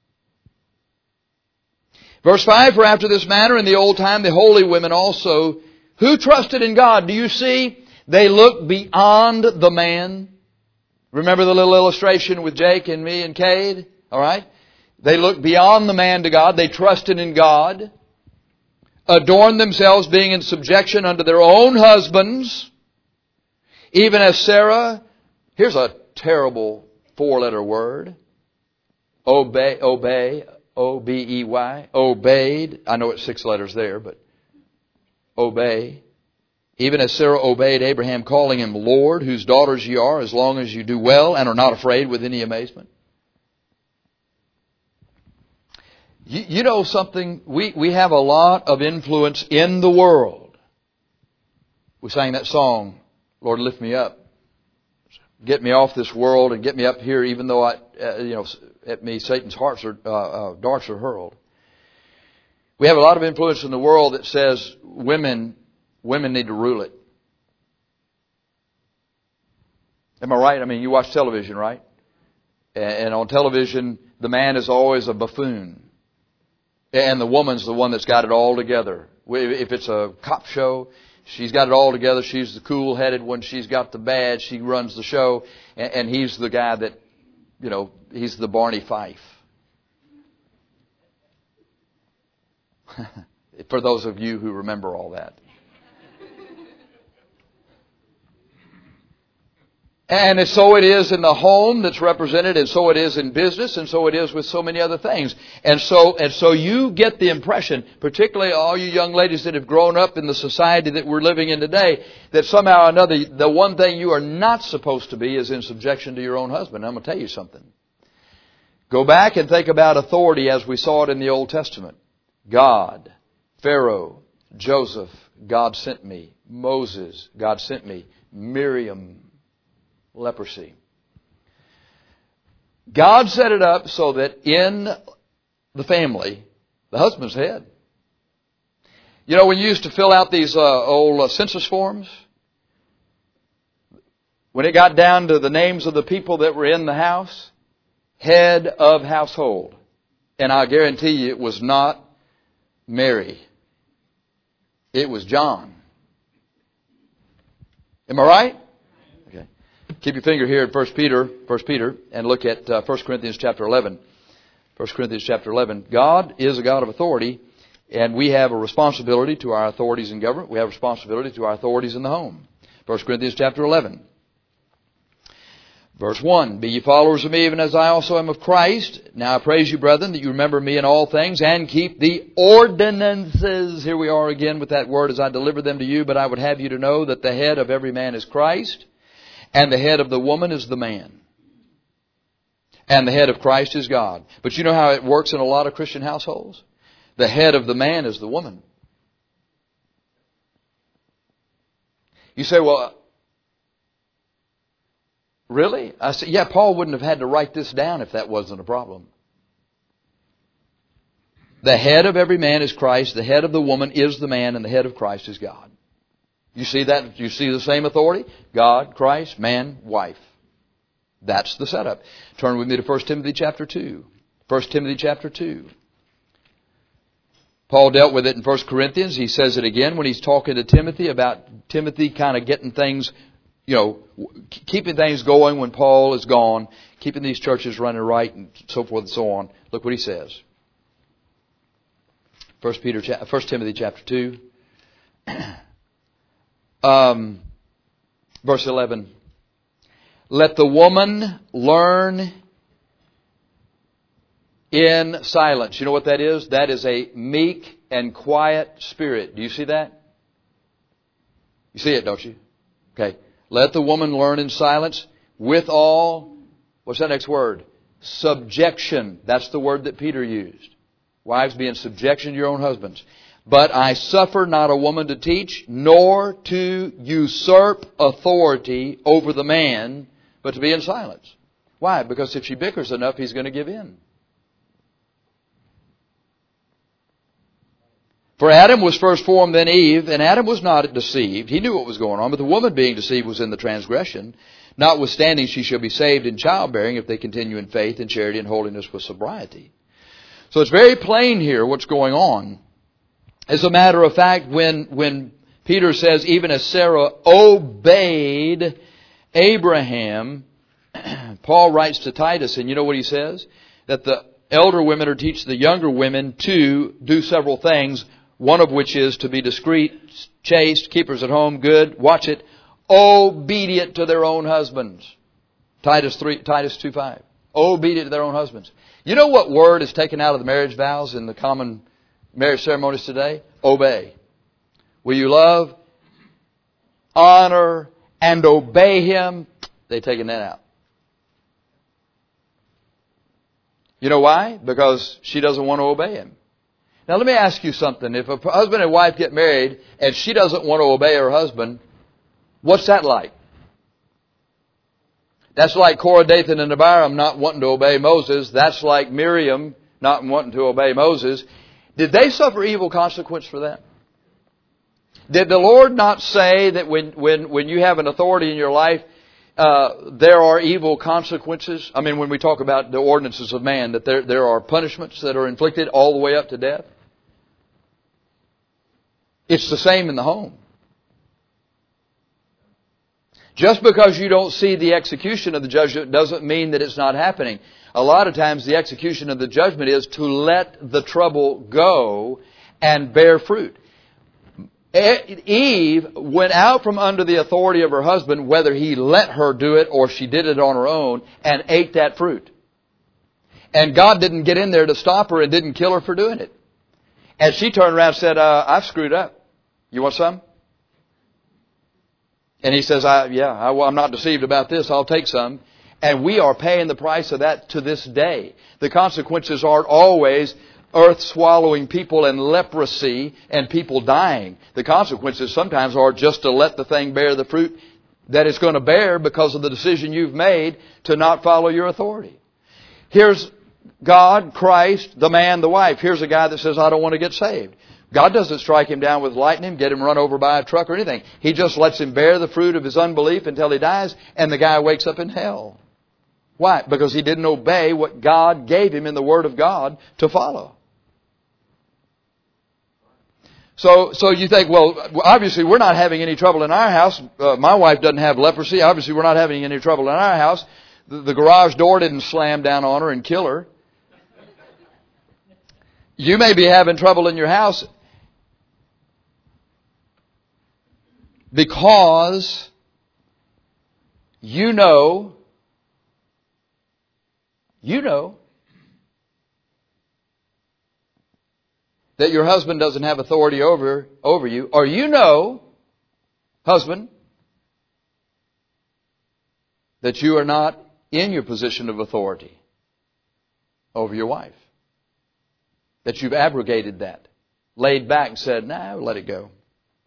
Verse five, for after this manner in the old time the holy women also, who trusted in God. Do you see? They looked beyond the man. Remember the little illustration with Jake and me and Cade? All right? They looked beyond the man to God. They trusted in God. Adorned themselves being in subjection unto their own husbands. Even as Sarah, here's a terrible four-letter word. Obey, obey, O B E Y. Obeyed. I know it's six letters there, but obey. Even as Sarah obeyed Abraham, calling him Lord, whose daughters ye are, as long as you do well and are not afraid with any amazement. You, you know something? We, we have a lot of influence in the world. We sang that song, Lord, lift me up. Get me off this world and get me up here, even though I, uh, you know, at me Satan's hearts are, uh, uh, darts are hurled. We have a lot of influence in the world that says women, women need to rule it. Am I right? I mean, you watch television, right? And on television, the man is always a buffoon. And the woman's the one that's got it all together. If it's a cop show, she's got it all together. She's the cool-headed one. She's got the badge. She runs the show. And he's the guy that, you know, he's the Barney Fife. For those of you who remember all that. And so it is in the home that's represented, and so it is in business, and so it is with so many other things. And so, and so you get the impression, particularly all you young ladies that have grown up in the society that we're living in today, that somehow or another, the one thing you are not supposed to be is in subjection to your own husband. I'm going to tell you something. Go back and think about authority as we saw it in the Old Testament. God, Pharaoh, Joseph, God sent me. Moses, God sent me. Miriam, leprosy. God set it up so that in the family, the husband's head. You know, when you used to fill out these uh, old uh, census forms, when it got down to the names of the people that were in the house, head of household. And I guarantee you it was not Mary. It was John. Am I right? Keep your finger here at First Peter, First Peter, and look at uh, First Corinthians chapter eleven. First Corinthians chapter eleven. God is a God of authority, and we have a responsibility to our authorities in government. We have a responsibility to our authorities in the home. First Corinthians chapter eleven. Verse one. Be ye followers of me, even as I also am of Christ. Now I praise you, brethren, that you remember me in all things, and keep the ordinances. Here we are again with that word, as I deliver them to you. But I would have you to know that the head of every man is Christ, and the head of the woman is the man. And the head of Christ is God. But you know how it works in a lot of Christian households? The head of the man is the woman. You say, well, really? I say, yeah, Paul wouldn't have had to write this down if that wasn't a problem. The head of every man is Christ, the head of the woman is the man, and the head of Christ is God. You see that? You see the same authority? God, Christ, man, wife. That's the setup. Turn with me to First Timothy chapter two. First Timothy chapter two. Paul dealt with it in First Corinthians. He says it again when he's talking to Timothy about Timothy kind of getting things, you know, keeping things going when Paul is gone, keeping these churches running right, and so forth and so on. Look what he says. First Peter, First Timothy chapter two. Um, verse eleven. Let the woman learn in silence. You know what that is? That is a meek and quiet spirit. Do you see that? You see it, don't you? Okay. Let the woman learn in silence with all, what's that next word? Subjection. That's the word that Peter used. Wives, be in subjection to your own husbands. But I suffer not a woman to teach, nor to usurp authority over the man, but to be in silence. Why? Because if she bickers enough, he's going to give in. For Adam was first formed, then Eve, and Adam was not deceived. He knew what was going on, but the woman being deceived was in the transgression. Notwithstanding, she shall be saved in childbearing if they continue in faith and charity and holiness with sobriety. So it's very plain here what's going on. As a matter of fact, when, when Peter says, even as Sarah obeyed Abraham, Paul writes to Titus, and you know what he says? That the elder women are teach the younger women to do several things, one of which is to be discreet, chaste, keepers at home, good, watch it, obedient to their own husbands. Titus three, Titus two five. Obedient to their own husbands. You know what word is taken out of the marriage vows in the common marriage ceremonies today? Obey. Will you love, honor, and obey him? They've taken that out. You know why? Because she doesn't want to obey him. Now let me ask you something. If a husband and wife get married and she doesn't want to obey her husband, what's that like? That's like Korah, Dathan, and Abiram not wanting to obey Moses. That's like Miriam not wanting to obey Moses. Did they suffer evil consequence for that? Did the Lord not say that when, when, when you have an authority in your life, uh, there are evil consequences? I mean, when we talk about the ordinances of man, that there, there are punishments that are inflicted all the way up to death? It's the same in the home. Just because you don't see the execution of the judgment doesn't mean that it's not happening. A lot of times the execution of the judgment is to let the trouble go and bear fruit. Eve went out from under the authority of her husband, whether he let her do it or she did it on her own, and ate that fruit. And God didn't get in there to stop her and didn't kill her for doing it. And she turned around and said, uh, I've screwed up. You want some? And he says, I, yeah, I, I'm not deceived about this. I'll take some. And we are paying the price of that to this day. The consequences aren't always earth swallowing people and leprosy and people dying. The consequences sometimes are just to let the thing bear the fruit that it's going to bear because of the decision you've made to not follow your authority. Here's God, Christ, the man, the wife. Here's a guy that says, I don't want to get saved. God doesn't strike him down with lightning, get him run over by a truck or anything. He just lets him bear the fruit of his unbelief until he dies, and the guy wakes up in hell. Why? Because he didn't obey what God gave him in the Word of God to follow. So, so you think, well, obviously we're not having any trouble in our house. Uh, my wife doesn't have leprosy. Obviously we're not having any trouble in our house. The, the garage door didn't slam down on her and kill her. You may be having trouble in your house because you know, you know that your husband doesn't have authority over, over you, or you know, husband, that you are not in your position of authority over your wife. That you've abrogated that, laid back and said, nah, let it go.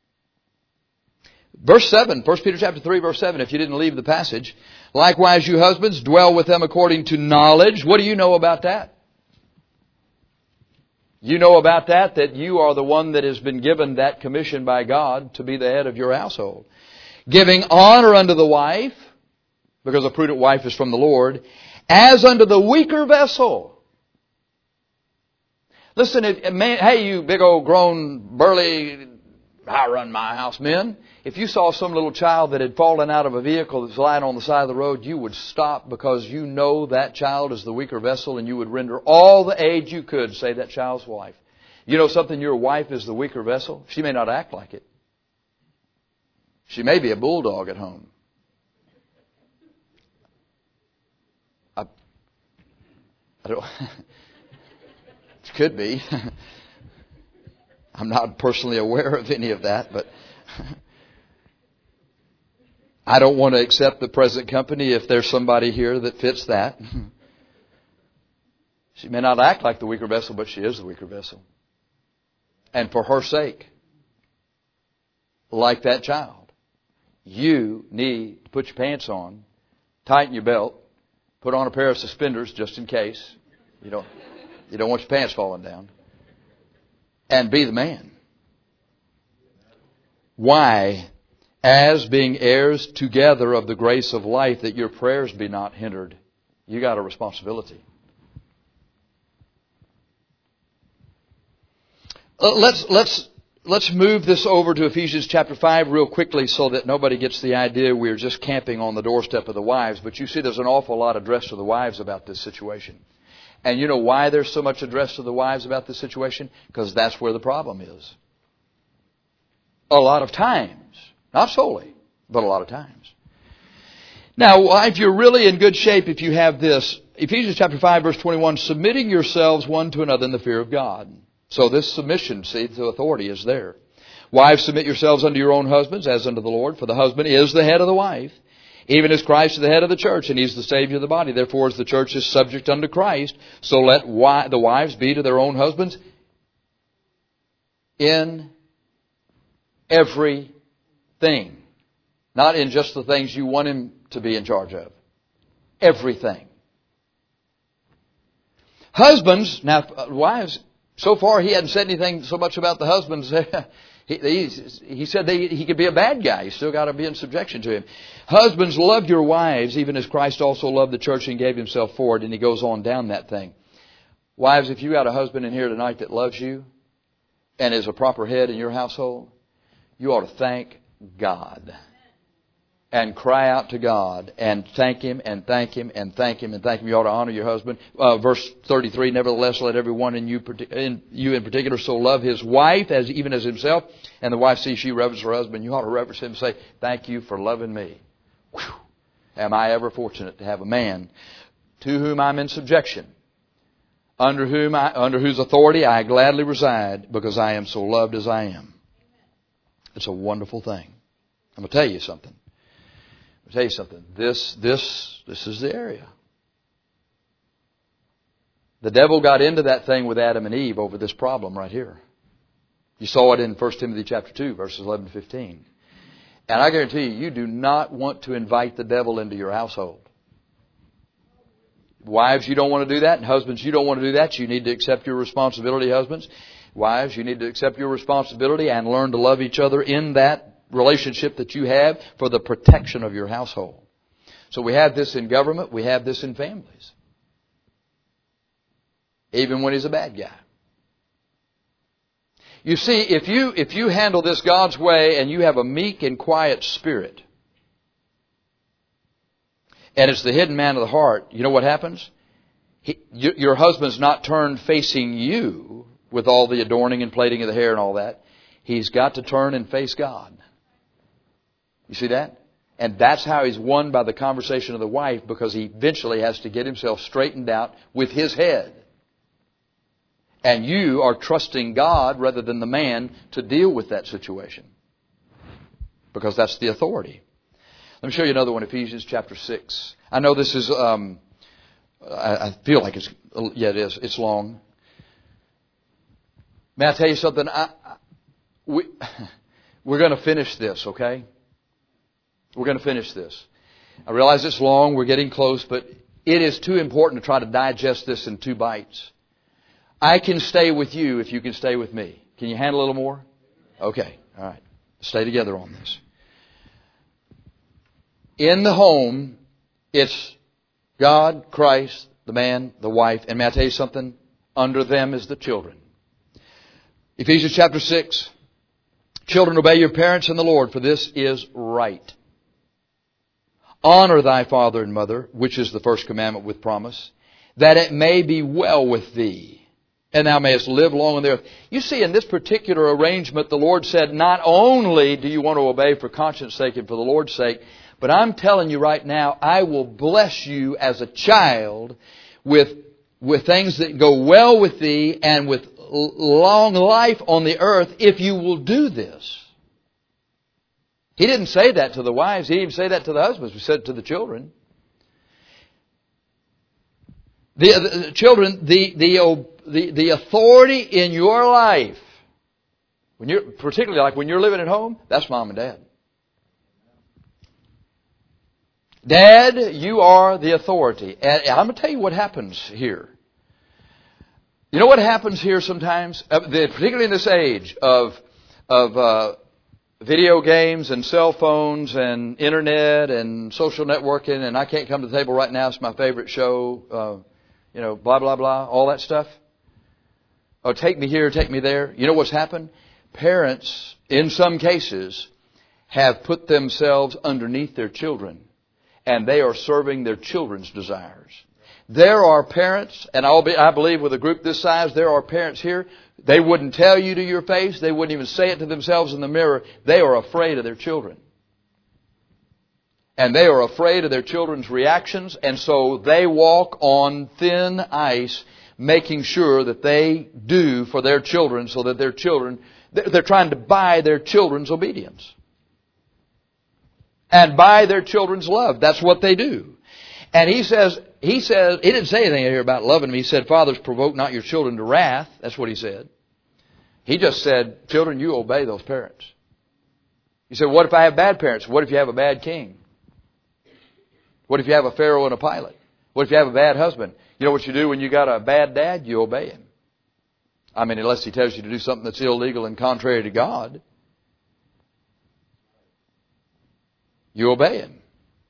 Verse seven, First Peter chapter three, verse seven, if you didn't leave the passage. Likewise, you husbands, dwell with them according to knowledge. What do you know about that? You know about that, that you are the one that has been given that commission by God to be the head of your household. Giving honor unto the wife, because a prudent wife is from the Lord, as unto the weaker vessel. Listen, if, man, hey, you big old grown, burly, I run my house men. If you saw some little child that had fallen out of a vehicle that's lying on the side of the road, you would stop because you know that child is the weaker vessel, and you would render all the aid you could to save that child's life. You know something? Your wife is the weaker vessel. She may not act like it. She may be a bulldog at home. I, I don't... It could be. I'm not personally aware of any of that, but I don't want to accept the present company if there's somebody here that fits that. She may not act like the weaker vessel, but she is the weaker vessel. And for her sake, like that child, you need to put your pants on, tighten your belt, put on a pair of suspenders just in case. You don't... You don't want your pants falling down. And be the man. Why? As being heirs together of the grace of life, that your prayers be not hindered. You got a responsibility. Uh, let's let's let's move this over to Ephesians chapter five real quickly so that nobody gets the idea we're just camping on the doorstep of the wives. But you see there's an awful lot addressed to the wives about this situation. And you know why there's so much addressed to the wives about this situation? Because that's where the problem is. A lot of times. Not solely, but a lot of times. Now, if you're really in good shape, if you have this, Ephesians chapter five, verse twenty-one, submitting yourselves one to another in the fear of God. So this submission, see, to authority is there. Wives, submit yourselves unto your own husbands as unto the Lord, for the husband is the head of the wife, even as Christ is the head of the church, and He's the Savior of the body. Therefore, as the church is subject unto Christ, so let wi- the wives be to their own husbands in everything. Not in just the things you want him to be in charge of. Everything. Husbands, now wives, So far, he hadn't said anything so much about the husbands. he, he, he said they, he could be a bad guy. You still got to be in subjection to him. Husbands, love your wives, even as Christ also loved the church and gave himself for it. And he goes on down that thing. Wives, if you got a husband in here tonight that loves you and is a proper head in your household, you ought to thank God. And cry out to God and thank Him and thank Him and thank Him and thank Him. You ought to honor your husband. Uh, verse thirty-three, nevertheless, let everyone in you, in you in particular so love his wife as even as himself. And the wife sees she reverence her husband. You ought to reverence him and say, thank you for loving me. Whew. Am I ever fortunate to have a man to whom I'm in subjection, under whom I, under whose authority I gladly reside because I am so loved as I am. It's a wonderful thing. I'm going to tell you something. I'll tell you something. This, this, this is the area. The devil got into that thing with Adam and Eve over this problem right here. You saw it in First Timothy chapter two, verses eleven to fifteen. And I guarantee you, you do not want to invite the devil into your household. Wives, you don't want to do that. And husbands, you don't want to do that. You need to accept your responsibility, husbands. Wives, you need to accept your responsibility and learn to love each other in that relationship that you have for the protection of your household. So we have this in government. We have this in families. Even when he's a bad guy. You see, if you, if you handle this God's way and you have a meek and quiet spirit, and it's the hidden man of the heart, you know what happens? He, your husband's not turned facing you with all the adorning and plaiting of the hair and all that. He's got to turn and face God. You see that? And that's how he's won by the conversation of the wife, because he eventually has to get himself straightened out with his head. And you are trusting God rather than the man to deal with that situation, because that's the authority. Let me show you another one, Ephesians chapter six. I know this is, um, I, I feel like it's, yeah, it is. It's long. May I tell you something? I, I, we, we're going to finish this, okay? We're going to finish this. I realize it's long. We're getting close, but it is too important to try to digest this in two bites. I can stay with you if you can stay with me. Can you handle a little more? Okay. All right. Stay together on this. In the home, it's God, Christ, the man, the wife, and may I tell you something? Under them is the children. Ephesians chapter six. Children, obey your parents in the Lord, for this is right. Honor thy father and mother, which is the first commandment with promise, that it may be well with thee, and thou mayest live long on the earth. You see, in this particular arrangement, the Lord said, not only do you want to obey for conscience sake and for the Lord's sake, but I'm telling you right now, I will bless you as a child with, with things that go well with thee and with long life on the earth if you will do this. He didn't say that to the wives. He didn't even say that to the husbands. He said it to the children. The, the, the children, the, the, the, the authority in your life, when you're, particularly like when you're living at home, that's mom and dad. Dad, you are the authority. And I'm going to tell you what happens here. You know what happens here sometimes, uh, particularly in this age of, of, uh, video games and cell phones and internet and social networking, and I can't come to the table right now, it's my favorite show, uh, you know, blah, blah, blah, all that stuff. Oh, take me here, take me there. You know what's happened? Parents, in some cases, have put themselves underneath their children, and they are serving their children's desires. There are parents, and I'll be, I believe with a group this size, there are parents here, they wouldn't tell you to your face. They wouldn't even say it to themselves in the mirror. They are afraid of their children. And they are afraid of their children's reactions. And so they walk on thin ice, making sure that they do for their children so that their children, they're trying to buy their children's obedience. And buy their children's love. That's what they do. And he says, he says, he didn't say anything here about loving me. He said, fathers, provoke not your children to wrath. That's what he said. He just said, children, you obey those parents. He said, what if I have bad parents? What if you have a bad king? What if you have a Pharaoh and a Pilate? What if you have a bad husband? You know what you do when you got a bad dad? You obey him. I mean, unless He tells you to do something that's illegal and contrary to God, you obey Him.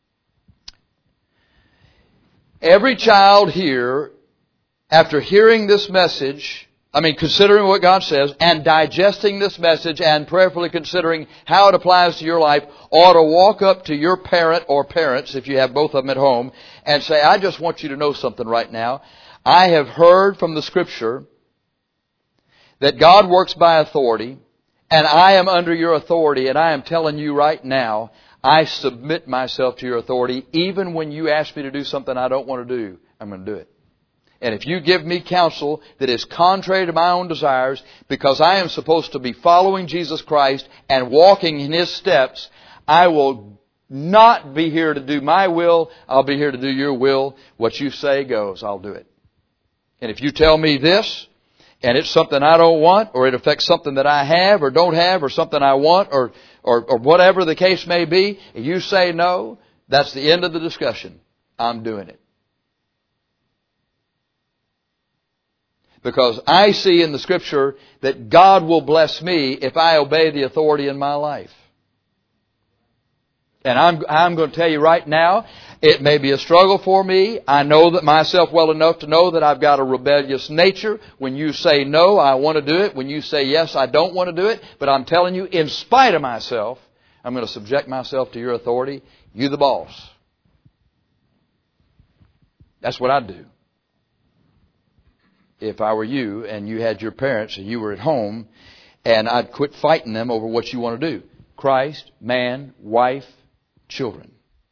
Every child here, after hearing this message, I mean, considering what God says and digesting this message and prayerfully considering how it applies to your life, ought to walk up to your parent or parents, if you have both of them at home, and say, I just want you to know something right now. I have heard from the Scripture that God works by authority, and I am under your authority, and I am telling you right now, I submit myself to your authority. Even when you ask me to do something I don't want to do, I'm going to do it. And if you give me counsel that is contrary to my own desires, because I am supposed to be following Jesus Christ and walking in His steps, I will not be here to do my will. I'll be here to do your will. What you say goes. I'll do it. And if you tell me this, and it's something I don't want, or it affects something that I have or don't have, or something I want, or, or, or whatever the case may be, and you say no, that's the end of the discussion. I'm doing it. Because I see in the Scripture that God will bless me if I obey the authority in my life. And I'm, I'm going to tell you right now, it may be a struggle for me. I know that myself well enough to know that I've got a rebellious nature. When you say no, I want to do it. When you say yes, I don't want to do it. But I'm telling you, in spite of myself, I'm going to subject myself to your authority. You the boss. That's what I'd do. If I were you and you had your parents and you were at home, and I'd quit fighting them over what you want to do. Christ, man, wife, children.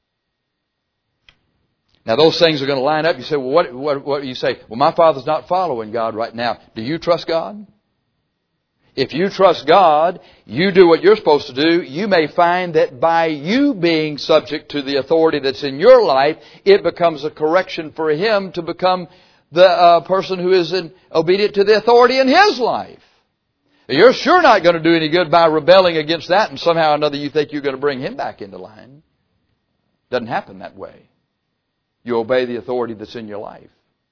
Now those things are going to line up. You say, well, what, what, what you say? Well, my father's not following God right now. Do you trust God? If you trust God, you do what you're supposed to do. You may find that by you being subject to the authority that's in your life, it becomes a correction for Him to become the uh, person who is in, obedient to the authority in his life. You're sure not going to do any good by rebelling against that, and somehow or another you think you're going to bring him back into line. Doesn't happen that way. You obey the authority that's in your life.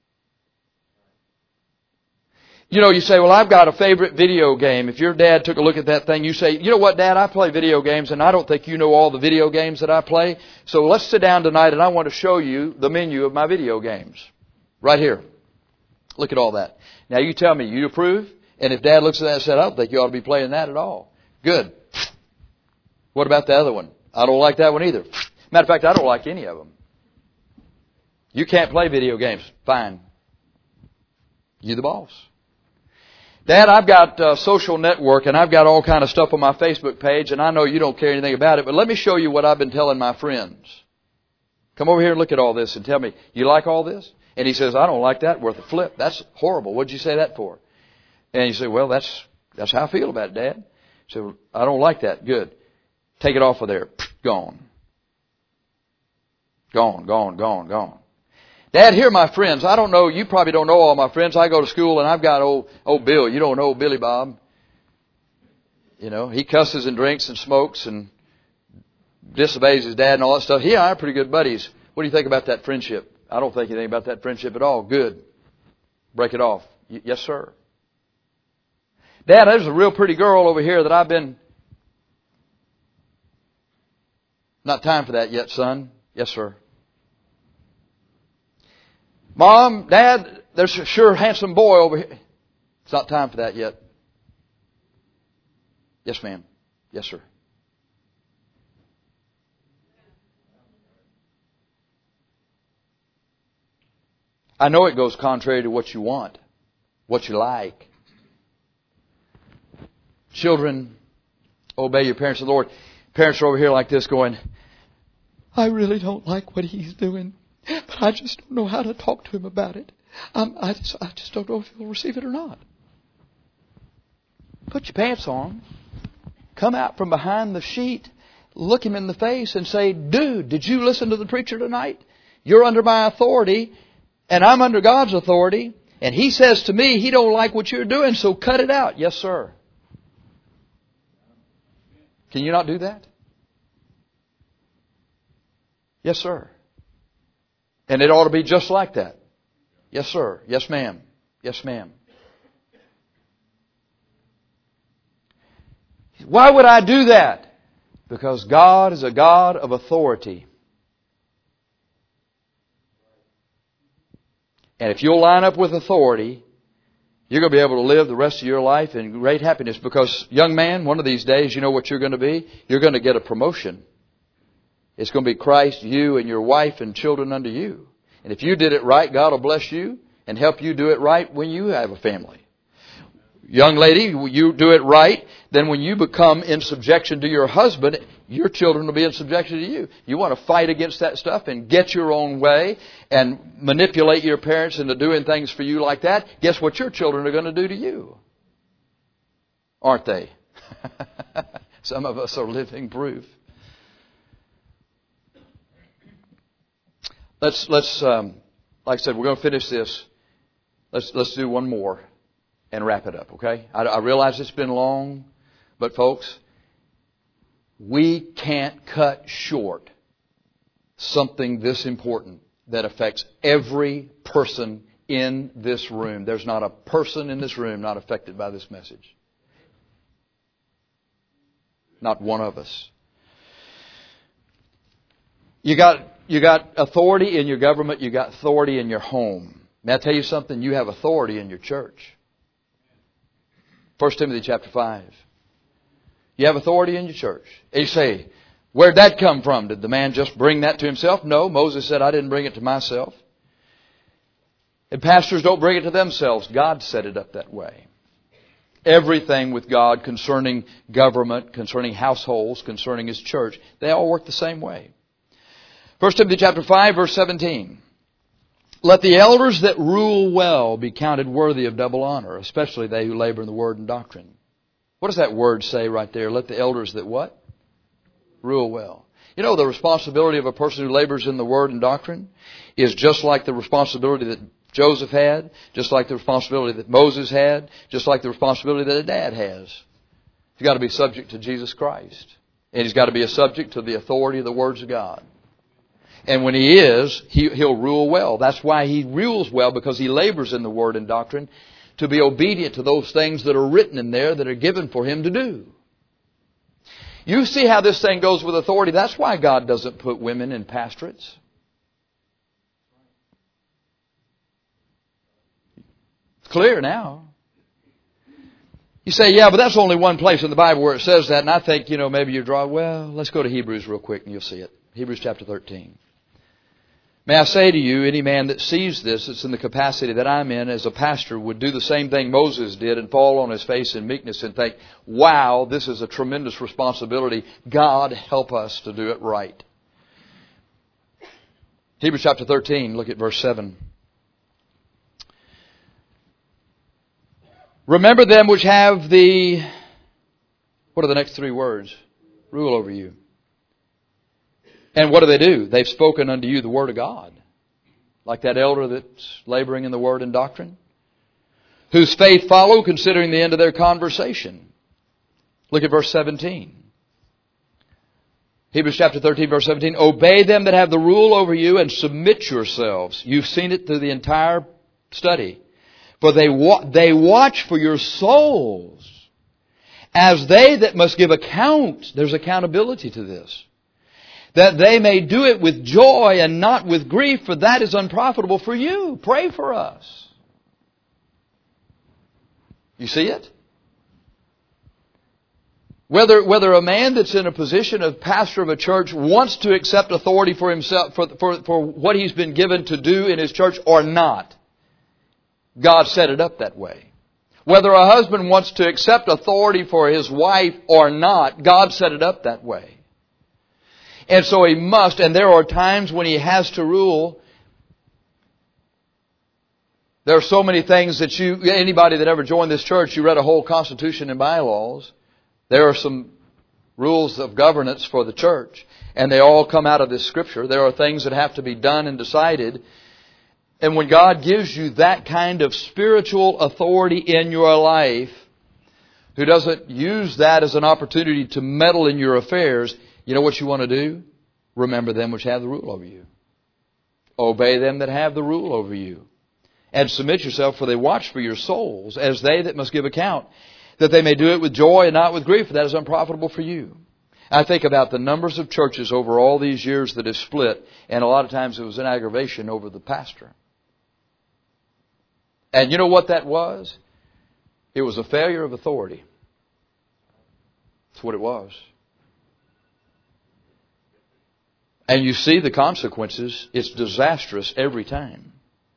You know, you say, well, I've got a favorite video game. If your dad took a look at that thing, you say, you know what, Dad, I play video games, and I don't think you know all the video games that I play. So let's sit down tonight, and I want to show you the menu of my video games. Right here. Look at all that. Now you tell me, you approve? And if Dad looks at that and said, I don't think you ought to be playing that at all. Good. What about the other one? I don't like that one either. Matter of fact, I don't like any of them. You can't play video games. Fine. You the boss. Dad, I've got a social network and I've got all kind of stuff on my Facebook page, and I know you don't care anything about it, but let me show you what I've been telling my friends. Come over here and look at all this and tell me, you like all this? And he says, I don't like that, worth a flip. That's horrible. What'd you say that for? And you say, well, that's that's how I feel about it, Dad. So I don't like that. Good. Take it off of there. Gone. Gone, gone, gone, gone. Dad, here are my friends. I don't know, you probably don't know all my friends. I go to school and I've got old, old Bill. You don't know old Billy Bob. You know, he cusses and drinks and smokes and disobeys his dad and all that stuff. He and I are pretty good buddies. What do you think about that friendship? I don't think anything about that friendship at all. Good. Break it off. Y- yes, sir. Dad, there's a real pretty girl over here that I've been... Not time for that yet, son. Yes, sir. Mom, Dad, there's a sure handsome boy over here. It's not time for that yet. Yes, ma'am. Yes, sir. I know it goes contrary to what you want, what you like. Children, obey your parents in the Lord. Parents are over here like this going, I really don't like what he's doing, but I just don't know how to talk to him about it. Um, I, just, I just don't know if he'll receive it or not. Put your pants on. Come out from behind the sheet. Look him in the face and say, dude, did you listen to the preacher tonight? You're under my authority, and I'm under God's authority. And he says to me, he don't like what you're doing, so cut it out. Yes, sir. Can you not do that? Yes, sir. And it ought to be just like that. Yes, sir. Yes, ma'am. Yes, ma'am. Why would I do that? Because God is a God of authority. And if you'll line up with authority, you're going to be able to live the rest of your life in great happiness. Because, young man, one of these days, you know what you're going to be? You're going to get a promotion. It's going to be Christ, you, and your wife and children under you. And if you did it right, God will bless you and help you do it right when you have a family. Young lady, you do it right, then when you become in subjection to your husband, your children will be in subjection to you. You want to fight against that stuff and get your own way and manipulate your parents into doing things for you like that. Guess what your children are going to do to you? Aren't they? Some of us are living proof. Let's, let's um, like I said, we're going to finish this. Let's, let's do one more and wrap it up, okay? I, I realize it's been long, but folks, we can't cut short something this important that affects every person in this room. There's not a person in this room not affected by this message. Not one of us. You got, you got authority in your government. You got authority in your home. May I tell you something? You have authority in your church. First Timothy chapter five. You have authority in your church. And you say, where'd that come from? Did the man just bring that to himself? No, Moses said, I didn't bring it to myself. And pastors don't bring it to themselves. God set it up that way. Everything with God concerning government, concerning households, concerning His church, they all work the same way. First Timothy chapter five, verse seventeen. Let the elders that rule well be counted worthy of double honor, especially they who labor in the word and doctrine. What does that word say right there? Let the elders that what? Rule well. You know, the responsibility of a person who labors in the word and doctrine is just like the responsibility that Joseph had, just like the responsibility that Moses had, just like the responsibility that a dad has. He's got to be subject to Jesus Christ. And he's got to be a subject to the authority of the words of God. And when he is, he, he'll rule well. That's why he rules well, because he labors in the word and doctrine to be obedient to those things that are written in there that are given for him to do. You see how this thing goes with authority. That's why God doesn't put women in pastorates. It's clear now. You say, yeah, but that's only one place in the Bible where it says that. And I think, you know, maybe you draw, well, let's go to Hebrews real quick and you'll see it. Hebrews chapter thirteen. May I say to you, any man that sees this, that's in the capacity that I'm in as a pastor, would do the same thing Moses did and fall on his face in meekness and think, wow, this is a tremendous responsibility. God, help us to do it right. Hebrews chapter thirteen, look at verse seven. Remember them which have the, what are the next three words? Rule over you. And what do they do? They've spoken unto you the word of God. Like that elder that's laboring in the word and doctrine. Whose faith follow, considering the end of their conversation. Look at verse seventeen. Hebrews chapter thirteen, verse seventeen. Obey them that have the rule over you and submit yourselves. You've seen it through the entire study. For they wa- they watch for your souls, as they that must give account. There's accountability to this. That they may do it with joy and not with grief, for that is unprofitable for you. Pray for us. You see it? Whether whether a man that's in a position of pastor of a church wants to accept authority for himself, for, for, for what he's been given to do in his church or not, God set it up that way. Whether a husband wants to accept authority for his wife or not, God set it up that way. And so he must, and there are times when he has to rule. There are so many things that you, anybody that ever joined this church, you read a whole constitution and bylaws. There are some rules of governance for the church, and they all come out of this scripture. There are things that have to be done and decided. And when God gives you that kind of spiritual authority in your life, who doesn't use that as an opportunity to meddle in your affairs, you know what you want to do? Remember them which have the rule over you. Obey them that have the rule over you. And submit yourself, for they watch for your souls, as they that must give account. that they may do it with joy and not with grief, for that is unprofitable for you. I think about the numbers of churches over all these years that have split, and a lot of times it was an aggravation over the pastor. And you know what that was? It was a failure of authority. That's what it was. And you see the consequences. It's disastrous every time.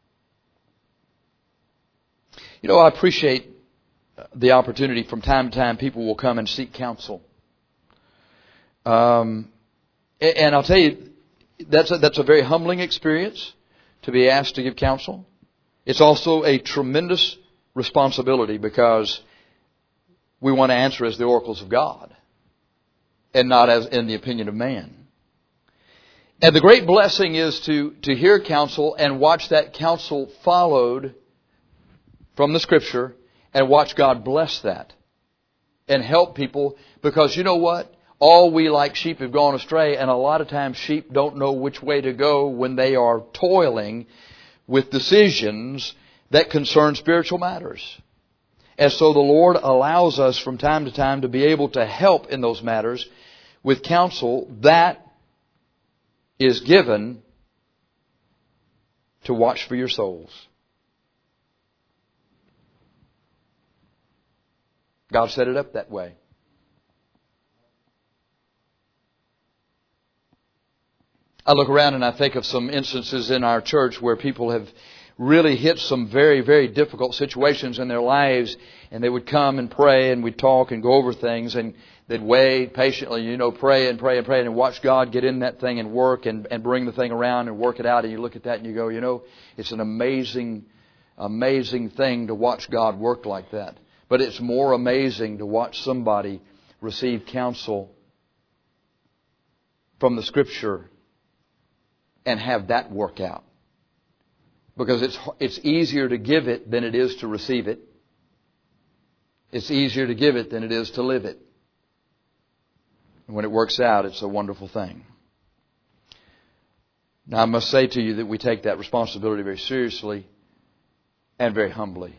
You know, I appreciate the opportunity from time to time people will come and seek counsel. Um, and I'll tell you, that's a, that's a very humbling experience to be asked to give counsel. It's also a tremendous responsibility because we want to answer as the oracles of God and not as in the opinion of man. And the great blessing is to, to hear counsel and watch that counsel followed from the Scripture and watch God bless that and help people, because you know what? All we like sheep have gone astray, and a lot of times sheep don't know which way to go when they are toiling with decisions that concern spiritual matters. And so the Lord allows us from time to time to be able to help in those matters with counsel that is given to watch for your souls. God set it up that way. I look around and I think of some instances in our church where people have really hit some very, very difficult situations in their lives, and they would come and pray, and we'd talk and go over things, and they'd wait patiently, you know, pray and pray and pray and watch God get in that thing and work and, and bring the thing around and work it out. And you look at that and you go, you know, it's an amazing, amazing thing to watch God work like that. But it's more amazing to watch somebody receive counsel from the Scripture and have that work out. Because it's it's easier to give it than it is to receive it. It's easier to give it than it is to live it. And when it works out, it's a wonderful thing. Now, I must say to you that we take that responsibility very seriously and very humbly.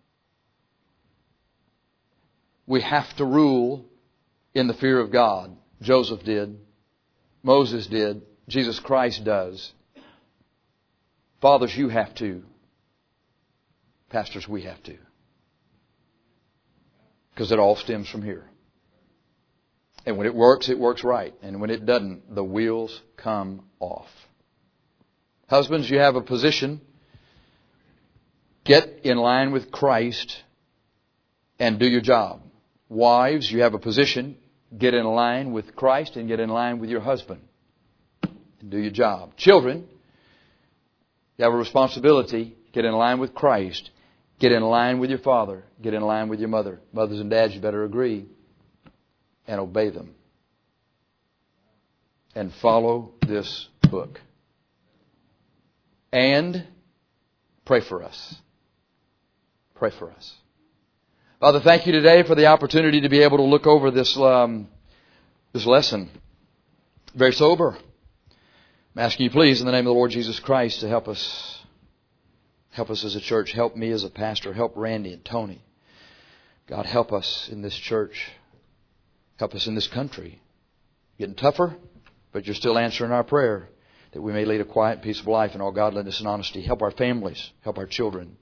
We have to rule in the fear of God. Joseph did. Moses did. Jesus Christ does. Fathers, you have to. Pastors, we have to. Because it all stems from here. And when it works, it works right. And when it doesn't, the wheels come off. Husbands, you have a position. Get in line with Christ and do your job. Wives, you have a position. Get in line with Christ and get in line with your husband. And do your job. Children, you have a responsibility. Get in line with Christ. Get in line with your father. Get in line with your mother. Mothers and dads, you better agree and obey them. And follow this book. And pray for us. Pray for us. Father, thank you today for the opportunity to be able to look over this um, this lesson. Very sober. I'm asking you, please, in the name of the Lord Jesus Christ, to help us. Help us as a church. Help me as a pastor. Help Randy and Tony. God, help us in this church. Help us in this country. Getting tougher, but you're still answering our prayer that we may lead a quiet, peaceful life in all godliness and honesty. Help our families. Help our children.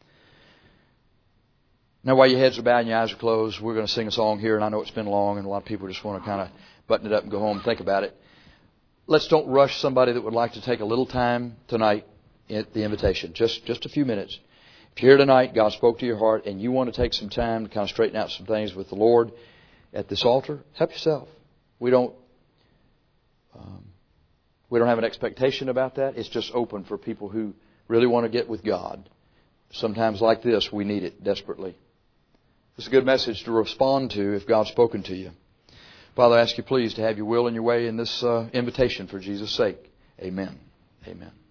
Now, while your heads are bowed and your eyes are closed, we're going to sing a song here, and I know it's been long, and a lot of people just want to kind of button it up and go home and think about it. Let's don't rush somebody that would like to take a little time tonight at the invitation. Just just a few minutes. If you're here tonight, God spoke to your heart, and you want to take some time to kind of straighten out some things with the Lord at this altar, help yourself. We don't um, we don't have an expectation about that. It's just open for people who really want to get with God. Sometimes like this, we need it desperately. It's a good message to respond to if God's spoken to you. Father, I ask you please to have your will and your way in this uh, invitation for Jesus' sake. Amen. Amen.